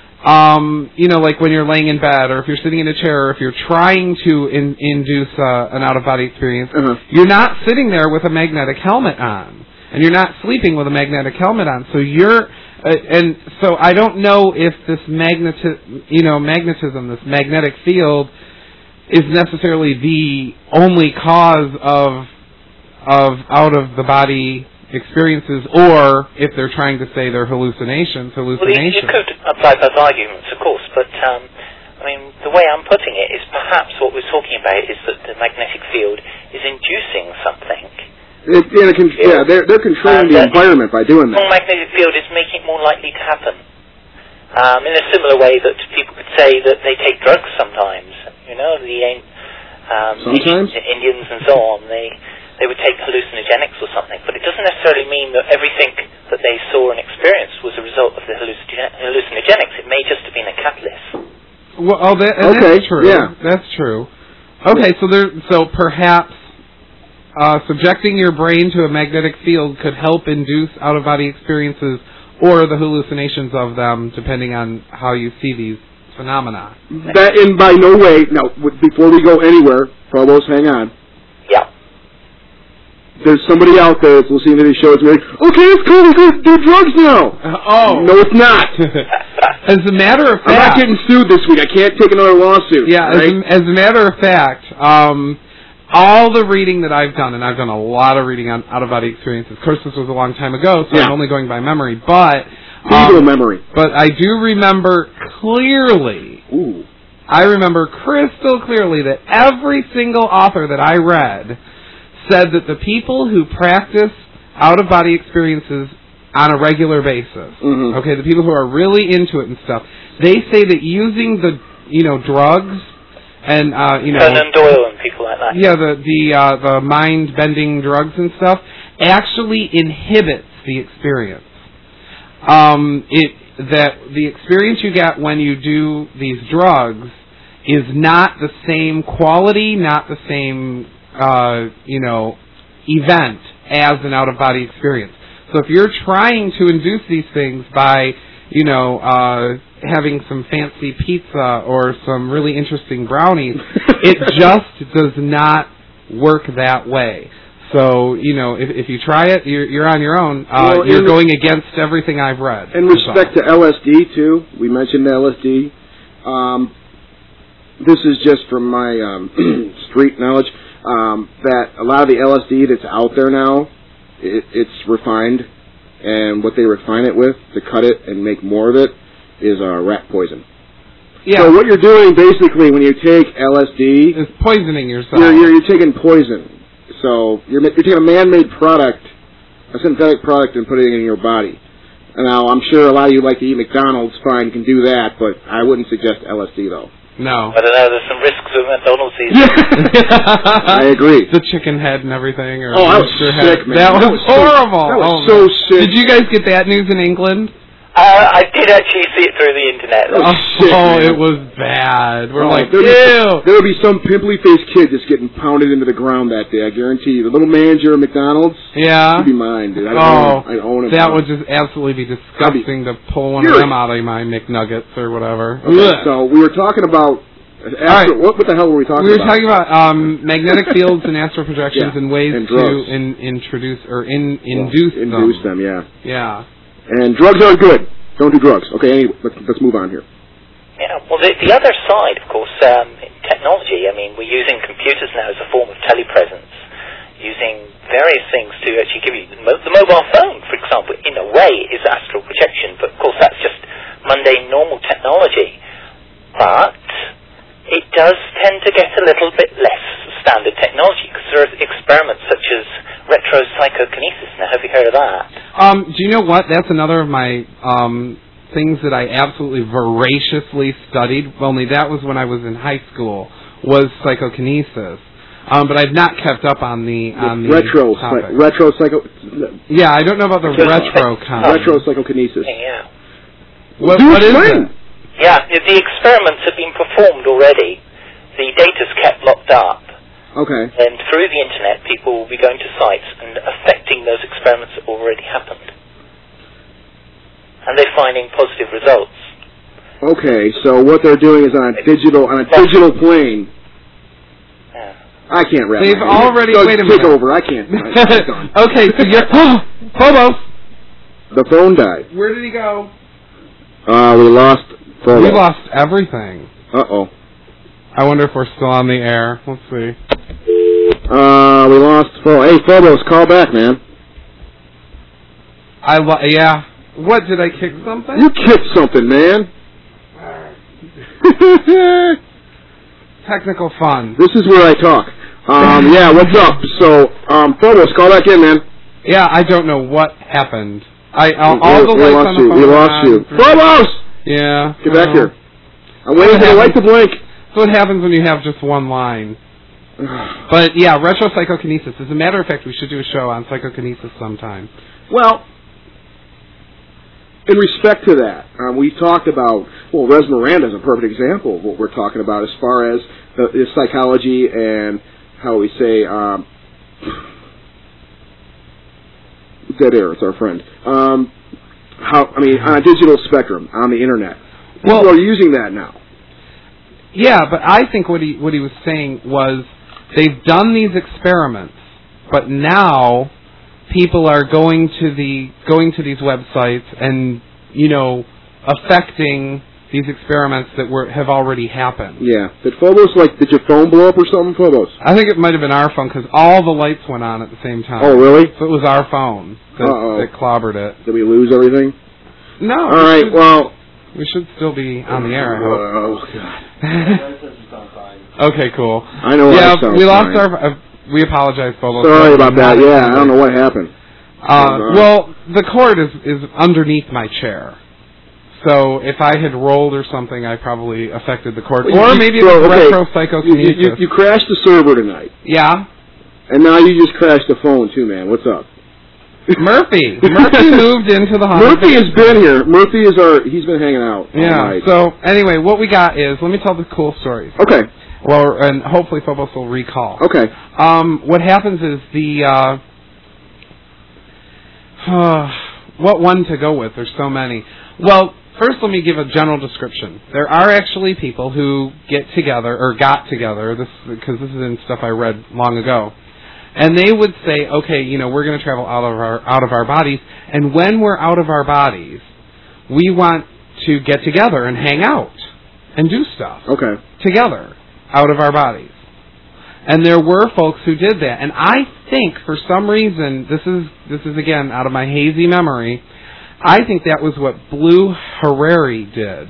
Um, you know, like when you're laying in bed, or if you're sitting in a chair, or if you're trying to in, induce uh, an out-of-body experience, Uh-huh. you're not sitting there with a magnetic helmet on, and you're not sleeping with a magnetic helmet on. So you're, uh, and so I don't know if this magneti- you know, magnetism, this magnetic field, is necessarily the only cause of of out-of-the-body experiences, or if they're trying to say they're hallucinations, hallucinations. Well, you, you could apply both arguments, of course, but um, I mean, the way I'm putting it is perhaps what we're talking about is that the magnetic field is inducing something. It, yeah, it can, yeah, they're, they're controlling And, the uh, environment by doing Strong that. magnetic field is making it more likely to happen. Um, in a similar way that people could say that they take drugs sometimes. You know, the um, Sometimes? the Indians and so on, they they would take hallucinogenics or something, but it doesn't necessarily mean that everything that they saw and experienced was a result of the hallucinogen- hallucinogenics. It may just have been a catalyst. Well, oh, that, and Okay, that's true. yeah. That's true. Okay, so there, so perhaps uh, subjecting your brain to a magnetic field could help induce out-of-body experiences or the hallucinations of them, depending on how you see these phenomenon. That, and by no way, now, w- before we go anywhere, Phobos, hang on. Yeah. There's somebody out there that's listening to these shows and like, okay, it's cool, we can do drugs now. Uh, oh. No, it's not. As a matter of fact... I'm not getting sued this week. I can't take another lawsuit. Yeah, right? as, a, as a matter of fact, um, all the reading that I've done, and I've done a lot of reading on out-of-body experiences. Of course, this was a long time ago, so yeah. I'm only going by memory, but... Legal um, memory. But I do remember clearly... Ooh. I remember crystal clearly that every single author that I read said that the people who practice out-of-body experiences on a regular basis, mm-hmm. okay, the people who are really into it and stuff, they say that using the, you know, drugs and, uh, you know... Conan Doyle and people like that. Yeah, the, the, uh, the mind-bending drugs and stuff actually inhibits the experience. Um, it, that the experience you get when you do these drugs is not the same quality, not the same... Uh, you know, event as an out-of-body experience. So if you're trying to induce these things by, you know, uh, having some fancy pizza or some really interesting brownies, it just does not work that way. So, you know, if, if you try it, you're, you're on your own. Uh, well, you're going against everything I've read. In respect to L S D, too, we mentioned L S D. Um, this is just from my um, street knowledge. Um, that a lot of the L S D that's out there now, it, it's refined, and what they refine it with to cut it and make more of it is uh, rat poison. Yeah. So what you're doing basically when you take L S D is poisoning yourself. You're, you're, you're taking poison. So you're, you're taking a man-made product, a synthetic product, and putting it in your body. Now I'm sure a lot of you like to eat McDonald's. Fine, can do that, but I wouldn't suggest L S D though. No. I don't know, there's some risks with McDonald's these days. I agree. The chicken head and everything. Or oh, I was sick, head. man. That, that was, was horrible. So, that was oh, so sick. Did you guys get that news in England? Uh, I did actually see it through the internet. That was oh, sick, oh man. it was bad. We're oh, like, there ew. Be, there would be some pimply-faced kid just getting pounded into the ground that day, I guarantee you. The little manager of McDonald's, yeah. he'd be mine, dude. I'd oh, own, I'd own him. that would just absolutely be disgusting be, to pull one of them out of my McNuggets or whatever. Okay, so we were talking about... Astro, right. what, what the hell were we talking we about? We were talking about um, magnetic fields and astral projections yeah. and ways and to drugs. in, introduce or in, induce well, them. Induce them, yeah. Yeah. And drugs aren't good. Don't do drugs. Okay, anyway, let's, let's move on here. Yeah, well, the, the other side, of course, um, in technology, I mean, we're using computers now as a form of telepresence, using various things to actually give you... The, mo- the mobile phone, for example, in a way, is astral projection, but, of course, that's just mundane, normal technology. But it does tend to get a little bit less standard technology, because there are experiments such as retropsychokinesis. Now, have you heard of that? Um, do you know what? That's another of my um, things that I absolutely voraciously studied. Only that was when I was in high school, was psychokinesis. Um, but I've not kept up on the on the retro topic. Psych- retro psycho. Yeah, I don't know about the retro kind. Retro psychokinesis. Yeah. What, what is it? Yeah, the experiments have been performed already. The data's kept locked up. Okay. And through the internet, people will be going to sites and affecting those experiments that already happened. And they're finding positive results. Okay, so what they're doing is on a digital on a digital plane. Yeah. I can't wrap. They've my already. Doug, wait a take minute. over. I can't. I, okay, so you're Phobos. The phone died. Where did he go? Uh, we lost. Phobos. We lost everything. Uh oh. I wonder if we're still on the air. Let's see. Uh, we lost. Oh, hey, Phobos, call back, man. I lo- yeah. What, did I kick something? You kicked something, man. Technical fun. This is where I talk. Um, yeah, what's up? So, um, Phobos, call back in, man. Yeah, I don't know what happened. I all, we, all the we lights lost on the you. phone. We lost you. Phobos! Yeah. Get back uh, here. I'm waiting for the light to blink. That's what happens when you have just one line. But yeah, retro psychokinesis. As a matter of fact, we should do a show on psychokinesis sometime. Well, in respect to that, um, we talked about, well, Res Miranda is a perfect example of what we're talking about as far as the, the psychology and how we say, um, dead air, it's our friend. Um, how, I mean, on a digital spectrum, on the internet. People well, are using that now. Yeah, but I think what he what he was saying was they've done these experiments, but now people are going to the going to these websites and, you know, affecting these experiments that were have already happened. Yeah. Did Phobos, like, did your phone blow up or something, Phobos? I think it might have been our phone because all the lights went on at the same time. Oh, really? So it was our phone that, that clobbered it. Did we lose everything? No. All right, should, well... We should still be on the air, I hope. Oh, God. Okay, cool. I know Yeah, I sound we lost fine. our... Uh, we apologize, Phobos. Sorry about that, yeah. I don't know what happened. Uh, well, the cord is, is underneath my chair. So if I had rolled or something, I probably affected the cord. Well, or you, maybe well, it was okay. retro-psychokinesis. You, you, you crashed the server tonight. Yeah? And now you just crashed the phone, too, man. What's up? Murphy. Murphy moved into the house. Murphy has been here. Murphy is our... He's been hanging out all Yeah. night. So, anyway, what we got is... Let me tell the cool stories. Okay. Well, and hopefully Phobos will recall. Okay. Um, what happens is the... Uh, uh, what one to go with? There's so many. Well, first let me give a general description. There are actually people who get together, or got together, this because this is in stuff I read long ago, and they would say, okay, you know, we're going to travel out of our out of our bodies, and when we're out of our bodies, we want to get together and hang out and do stuff. Okay. Together, out of our bodies. And there were folks who did that. And I think, for some reason, this is this is again out of my hazy memory, I think that was what Blue Harari did.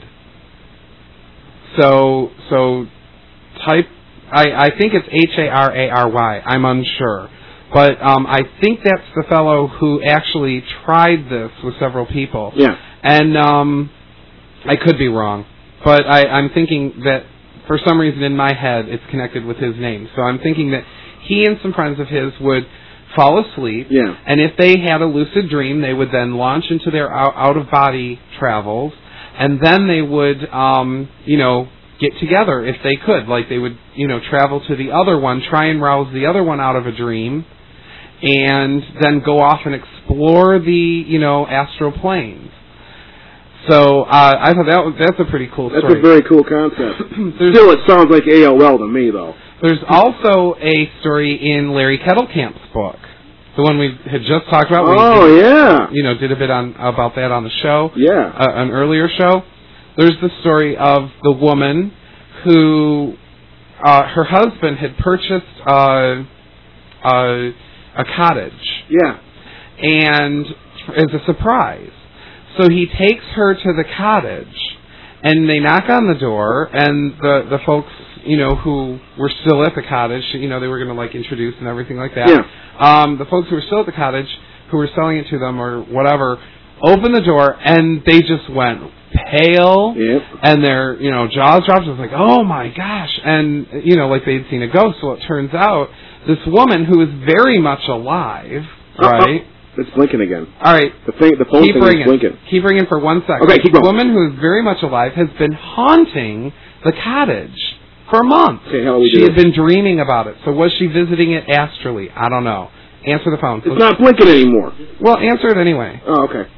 So so type I, I think it's H A R A R Y. I'm unsure. But um, I think that's the fellow who actually tried this with several people. Yeah. And um, I could be wrong. But I, I'm thinking that for some reason in my head it's connected with his name. So I'm thinking that he and some friends of his would fall asleep, yeah. and if they had a lucid dream, they would then launch into their out-of-body travels, and then they would, um, you know, get together if they could. Like they would, you know, travel to the other one, try and rouse the other one out of a dream, and then go off and explore the, you know, astral planes. So uh, I thought that was, that's a pretty cool that's story. That's a very cool concept. Still, it sounds like A O L to me, though. There's also a story in Larry Kettlecamp's book, the one we had just talked about. Oh, we did, yeah. You know, did a bit on about that on the show. Yeah. Uh, an earlier show. There's the story of the woman who, uh, her husband had purchased uh, uh, a cottage. Yeah. And as a surprise. So he takes her to the cottage, and they knock on the door, and the, the folks, you know, who were still at the cottage, you know, they were going to, like, introduce and everything like that. Yeah. Um, the folks who were still at the cottage, who were selling it to them or whatever, opened the door, and they just went pale, yep. and their, you know, jaws dropped. It was like, oh, my gosh. And, you know, like they'd seen a ghost. So it turns out this woman who is very much alive, oh, right? Oh. It's blinking again. All right. The thing, the phone keep thing ringing. is blinking. Keep ringing for one second. Okay, keep going. The woman who is very much alive has been haunting the cottage for months. Okay, how do we she do had it? been dreaming about it. So was she visiting it astrally? I don't know. Answer the phone. It's not blinking anymore. Well, answer it anyway. Oh, okay.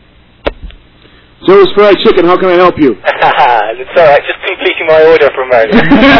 Joe's Fried Chicken, how can I help you? It's all right. Just completing my order from earlier.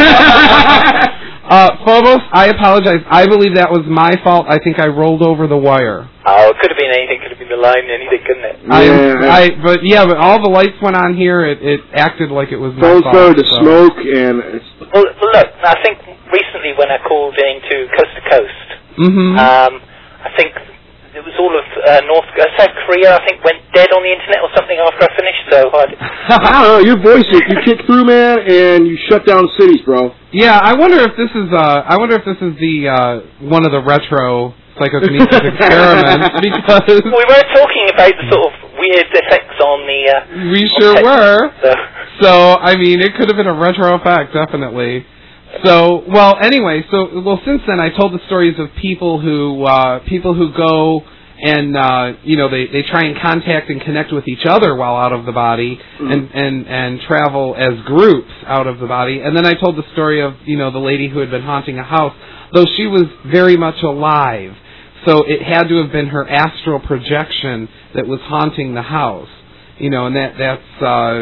uh, Phobos, I apologize. I believe that was my fault. I think I rolled over the wire. Oh, it could have been anything. Could have been the line, anything, couldn't it? Yeah. I, I, but yeah, but all the lights went on here. It, it acted like it was my Phone fault. started to so. smoke, and it's... Well, well, look, I think recently when I called into Coast to Coast, mm-hmm. um, I think it was all of uh, North uh, South Korea. I think went dead on the internet or something after I finished. So I, I don't know. Your voice, you, you kick through, man, and you shut down cities, bro. Yeah, I wonder if this is. Uh, I wonder if this is the uh, one of the retro psychokinesis experiments because we were talking about the sort of weird effects on the. Uh, we sure were. So. so I mean, it could have been a retro effect, definitely. So, well, anyway, so, well, since then I told the stories of people who, uh, people who go and, uh, you know, they, they try and contact and connect with each other while out of the body mm-hmm. and, and, and travel as groups out of the body. And then I told the story of, you know, the lady who had been haunting a house, though she was very much alive. So it had to have been her astral projection that was haunting the house. You know, and that, that's, uh,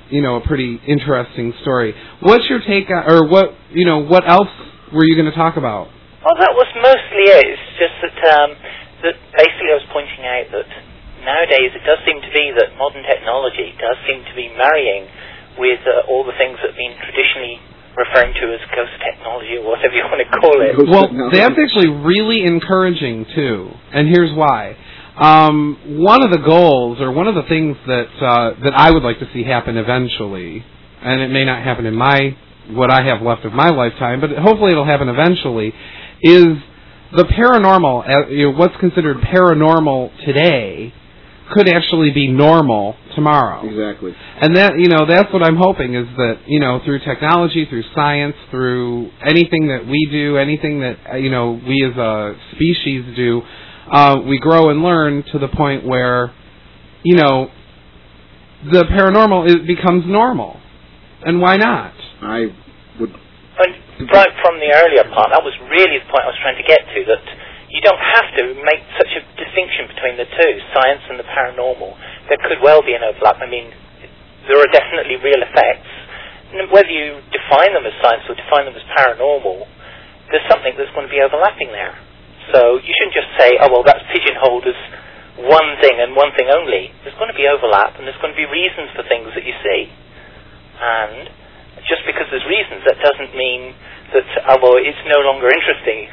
you know, a pretty interesting story. What's your take on, or what, you know, what else were you going to talk about? Well, that was mostly it. It's just that, um, that basically I was pointing out that nowadays it does seem to be that modern technology does seem to be marrying with uh, all the things that have been traditionally referring to as ghost technology or whatever you want to call it. Well, that's actually really encouraging, too, and here's why. Um, one of the goals, or one of the things that uh, that I would like to see happen eventually, and it may not happen in my what I have left of my lifetime, but hopefully it'll happen eventually, is the paranormal, uh, you know, what's considered paranormal today could actually be normal tomorrow. Exactly. And that, you know, that's what I'm hoping, is that, you know, through technology, through science, through anything that we do, anything that, uh, you know, we as a species do, uh, we grow and learn to the point where, you know, the paranormal is, becomes normal. And why not? I would... And right from the earlier part, that was really the point I was trying to get to, that you don't have to make such a distinction between the two, science and the paranormal. There could well be an overlap. I mean, there are definitely real effects. And whether you define them as science or define them as paranormal, there's something that's going to be overlapping there. So you shouldn't just say, oh, well, that's pigeonholed as one thing and one thing only. There's going to be overlap, and there's going to be reasons for things that you see. And just because there's reasons, that doesn't mean that, oh, well, it's no longer interesting.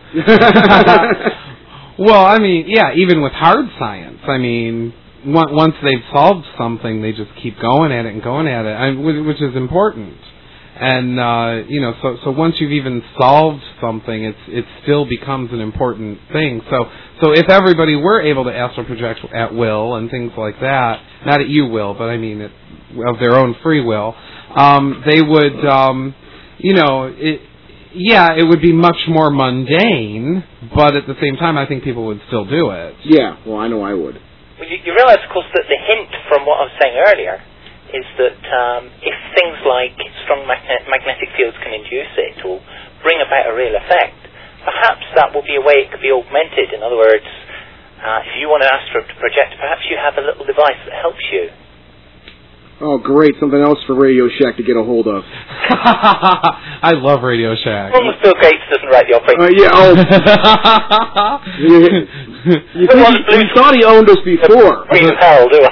Well, I mean, yeah, even with hard science, I mean, once they've solved something, they just keep going at it and going at it, which is important. And uh, you know, so so once you've even solved something, it's it still becomes an important thing. So so if everybody were able to astral project at will and things like that, not at you will, but I mean it, of their own free will, um, they would, um, you know, it. Yeah, it would be much more mundane, but at the same time, I think people would still do it. Yeah, well, I know I would. Well, you, you realize, of course, that the hint from what I was saying earlier is that um, if things like strong magne- magnetic fields can induce it or bring about a real effect, perhaps that will be a way it could be augmented. In other words, uh, if you want an astral to project, perhaps you have a little device that helps you. Oh, great. Something else for Radio Shack to get a hold of. I love Radio Shack. As long as Bill Gates doesn't write the operating uh, yeah, oh. you, you, you, you thought he owned us before. Green hell, do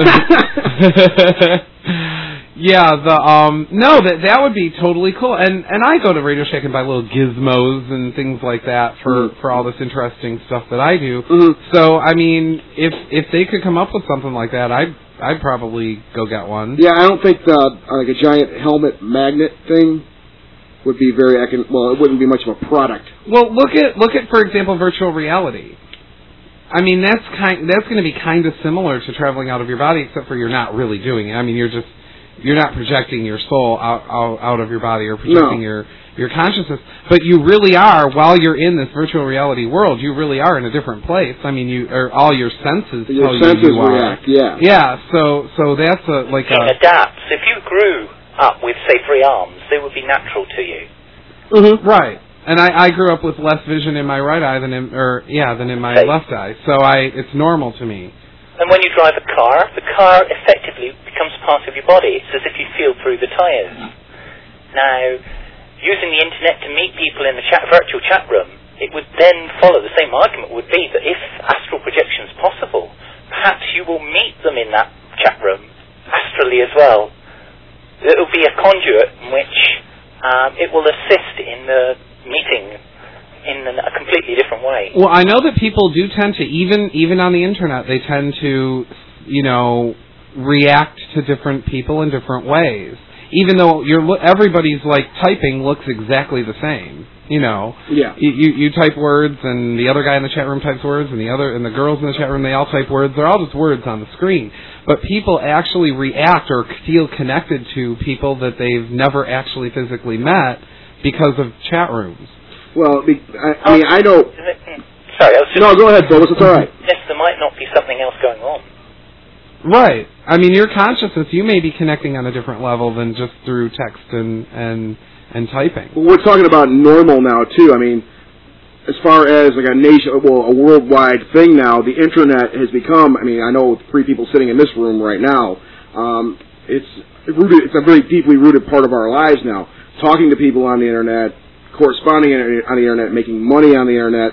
I? Yeah, the um no, that that would be totally cool. And and I go to Radio Shack and buy little gizmos and things like that for, mm-hmm. for all this interesting stuff that I do. Mm-hmm. So I mean, if if they could come up with something like that, I'd I'd probably go get one. Yeah, I don't think the, like a giant helmet magnet thing would be very econ- well. It wouldn't be much of a product. Well, look at look at for example virtual reality. I mean, that's kind that's going to be kind of similar to traveling out of your body, except for you're not really doing it. I mean, you're just you're not projecting your soul out out, out of your body or projecting no. your your consciousness, but you really are, while you're in this virtual reality world, you really are in a different place. I mean, you or all your senses your tell senses you you are. react, yeah. Yeah, so so that's a like it a adapts. If you grew up with, say, three arms, they would be natural to you. Mm-hmm. Right. And I, I grew up with less vision in my right eye than in or yeah, than in my okay. left eye. So I it's normal to me. And when you drive a car, the car effectively becomes part of your body. It's as if you feel through the tires. Now, using the internet to meet people in the chat, virtual chat room, it would then follow the same argument would be that if astral projection is possible, perhaps you will meet them in that chat room astrally as well. It will be a conduit in which um, it will assist in the meeting in a completely different way. Well, I know that people do tend to, even even on the internet, they tend to, you know, react to different people in different ways. Even though you're everybody's like typing looks exactly the same, you know. Yeah. You, you you type words, and the other guy in the chat room types words, and the other and the girls in the chat room they all type words. They're all just words on the screen. But people actually react or feel connected to people that they've never actually physically met because of chat rooms. Well, I, I mean, I know. Sorry, I was just, no, go ahead, Phyllis. It's all right. Yes, there might not be something else going on. Right. I mean, your consciousness, you may be connecting on a different level than just through text and and and typing. Well, we're talking about normal now too. I mean, as far as like a nation, well, a worldwide thing now, the internet has become. I mean, I know three people sitting in this room right now. Um, it's rooted. It's a very deeply rooted part of our lives now. Talking to people on the internet, corresponding on the internet, making money on the internet.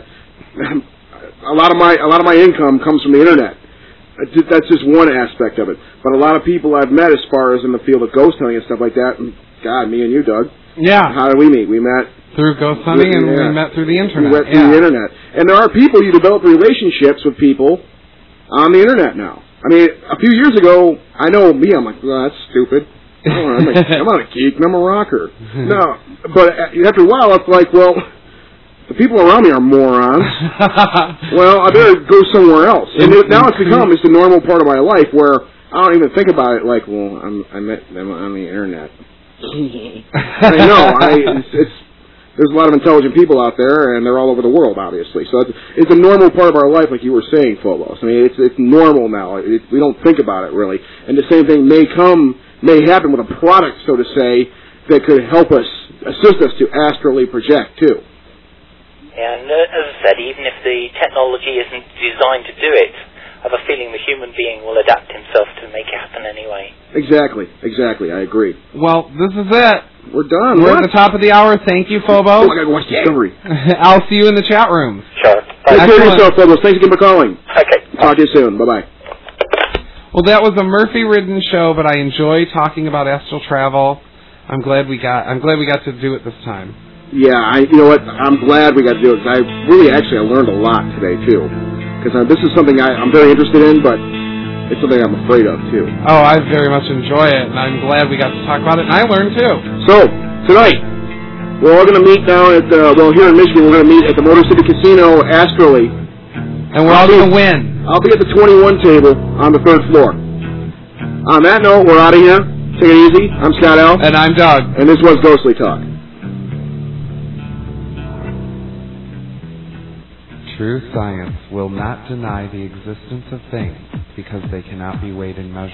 A lot of my a lot of my income comes from the internet. That's just one aspect of it. But a lot of people I've met as far as in the field of ghost hunting and stuff like that, and God, me and you, Doug. Yeah. How did we meet? We met through ghost hunting, and yeah. we met through the internet. We met through yeah. the internet. And there are people, you develop relationships with people on the internet now. I mean, a few years ago, I know me, I'm like, well, that's stupid. I'm, like, I'm not a geek, I'm a rocker. No, but after a while, it's like, well, the people around me are morons. Well, I better go somewhere else. And it, now it's become it's a normal part of my life where I don't even think about it like, well, I'm, I met them on the internet. I know, I, it's, it's there's a lot of intelligent people out there, and they're all over the world, obviously. So it's, it's a normal part of our life, like you were saying, Phobos. I mean, it's it's normal now. It, we don't think about it really. And the same thing may come, may happen with a product, so to say, that could help us, assist us to astrally project too. And uh, as I said, even if the technology isn't designed to do it, I have a feeling the human being will adapt himself to make it happen anyway. Exactly, exactly. I agree. Well, this is it. We're done. We're what? at the top of the hour. Thank you, Phobos. Oh, I gotta go watch Discovery. I'll see you in the chat room. Sure. Take care of yourself, Phobos. Thanks again for calling. Okay. Talk to you soon. Bye-bye. Well, that was a Murphy-ridden show, but I enjoy talking about astral travel. I'm glad we got. I'm glad we got to do it this time. Yeah, I. You know what? I'm glad we got to do it. Cause I really, actually, I learned a lot today too. Because this is something I, I'm very interested in, but it's something I'm afraid of too. Oh, I very much enjoy it, and I'm glad we got to talk about it, and I learned too. So tonight, we're all going to meet down at the, well, here in Michigan, we're going to meet at the Motor City Casino astrally. And we're all going to win. I'll be at the twenty-one table on the third floor. On that note, we're out of here. Take it easy. I'm Scott L. And I'm Doug. And this was Ghostly Talk. True science will not deny the existence of things because they cannot be weighed and measured.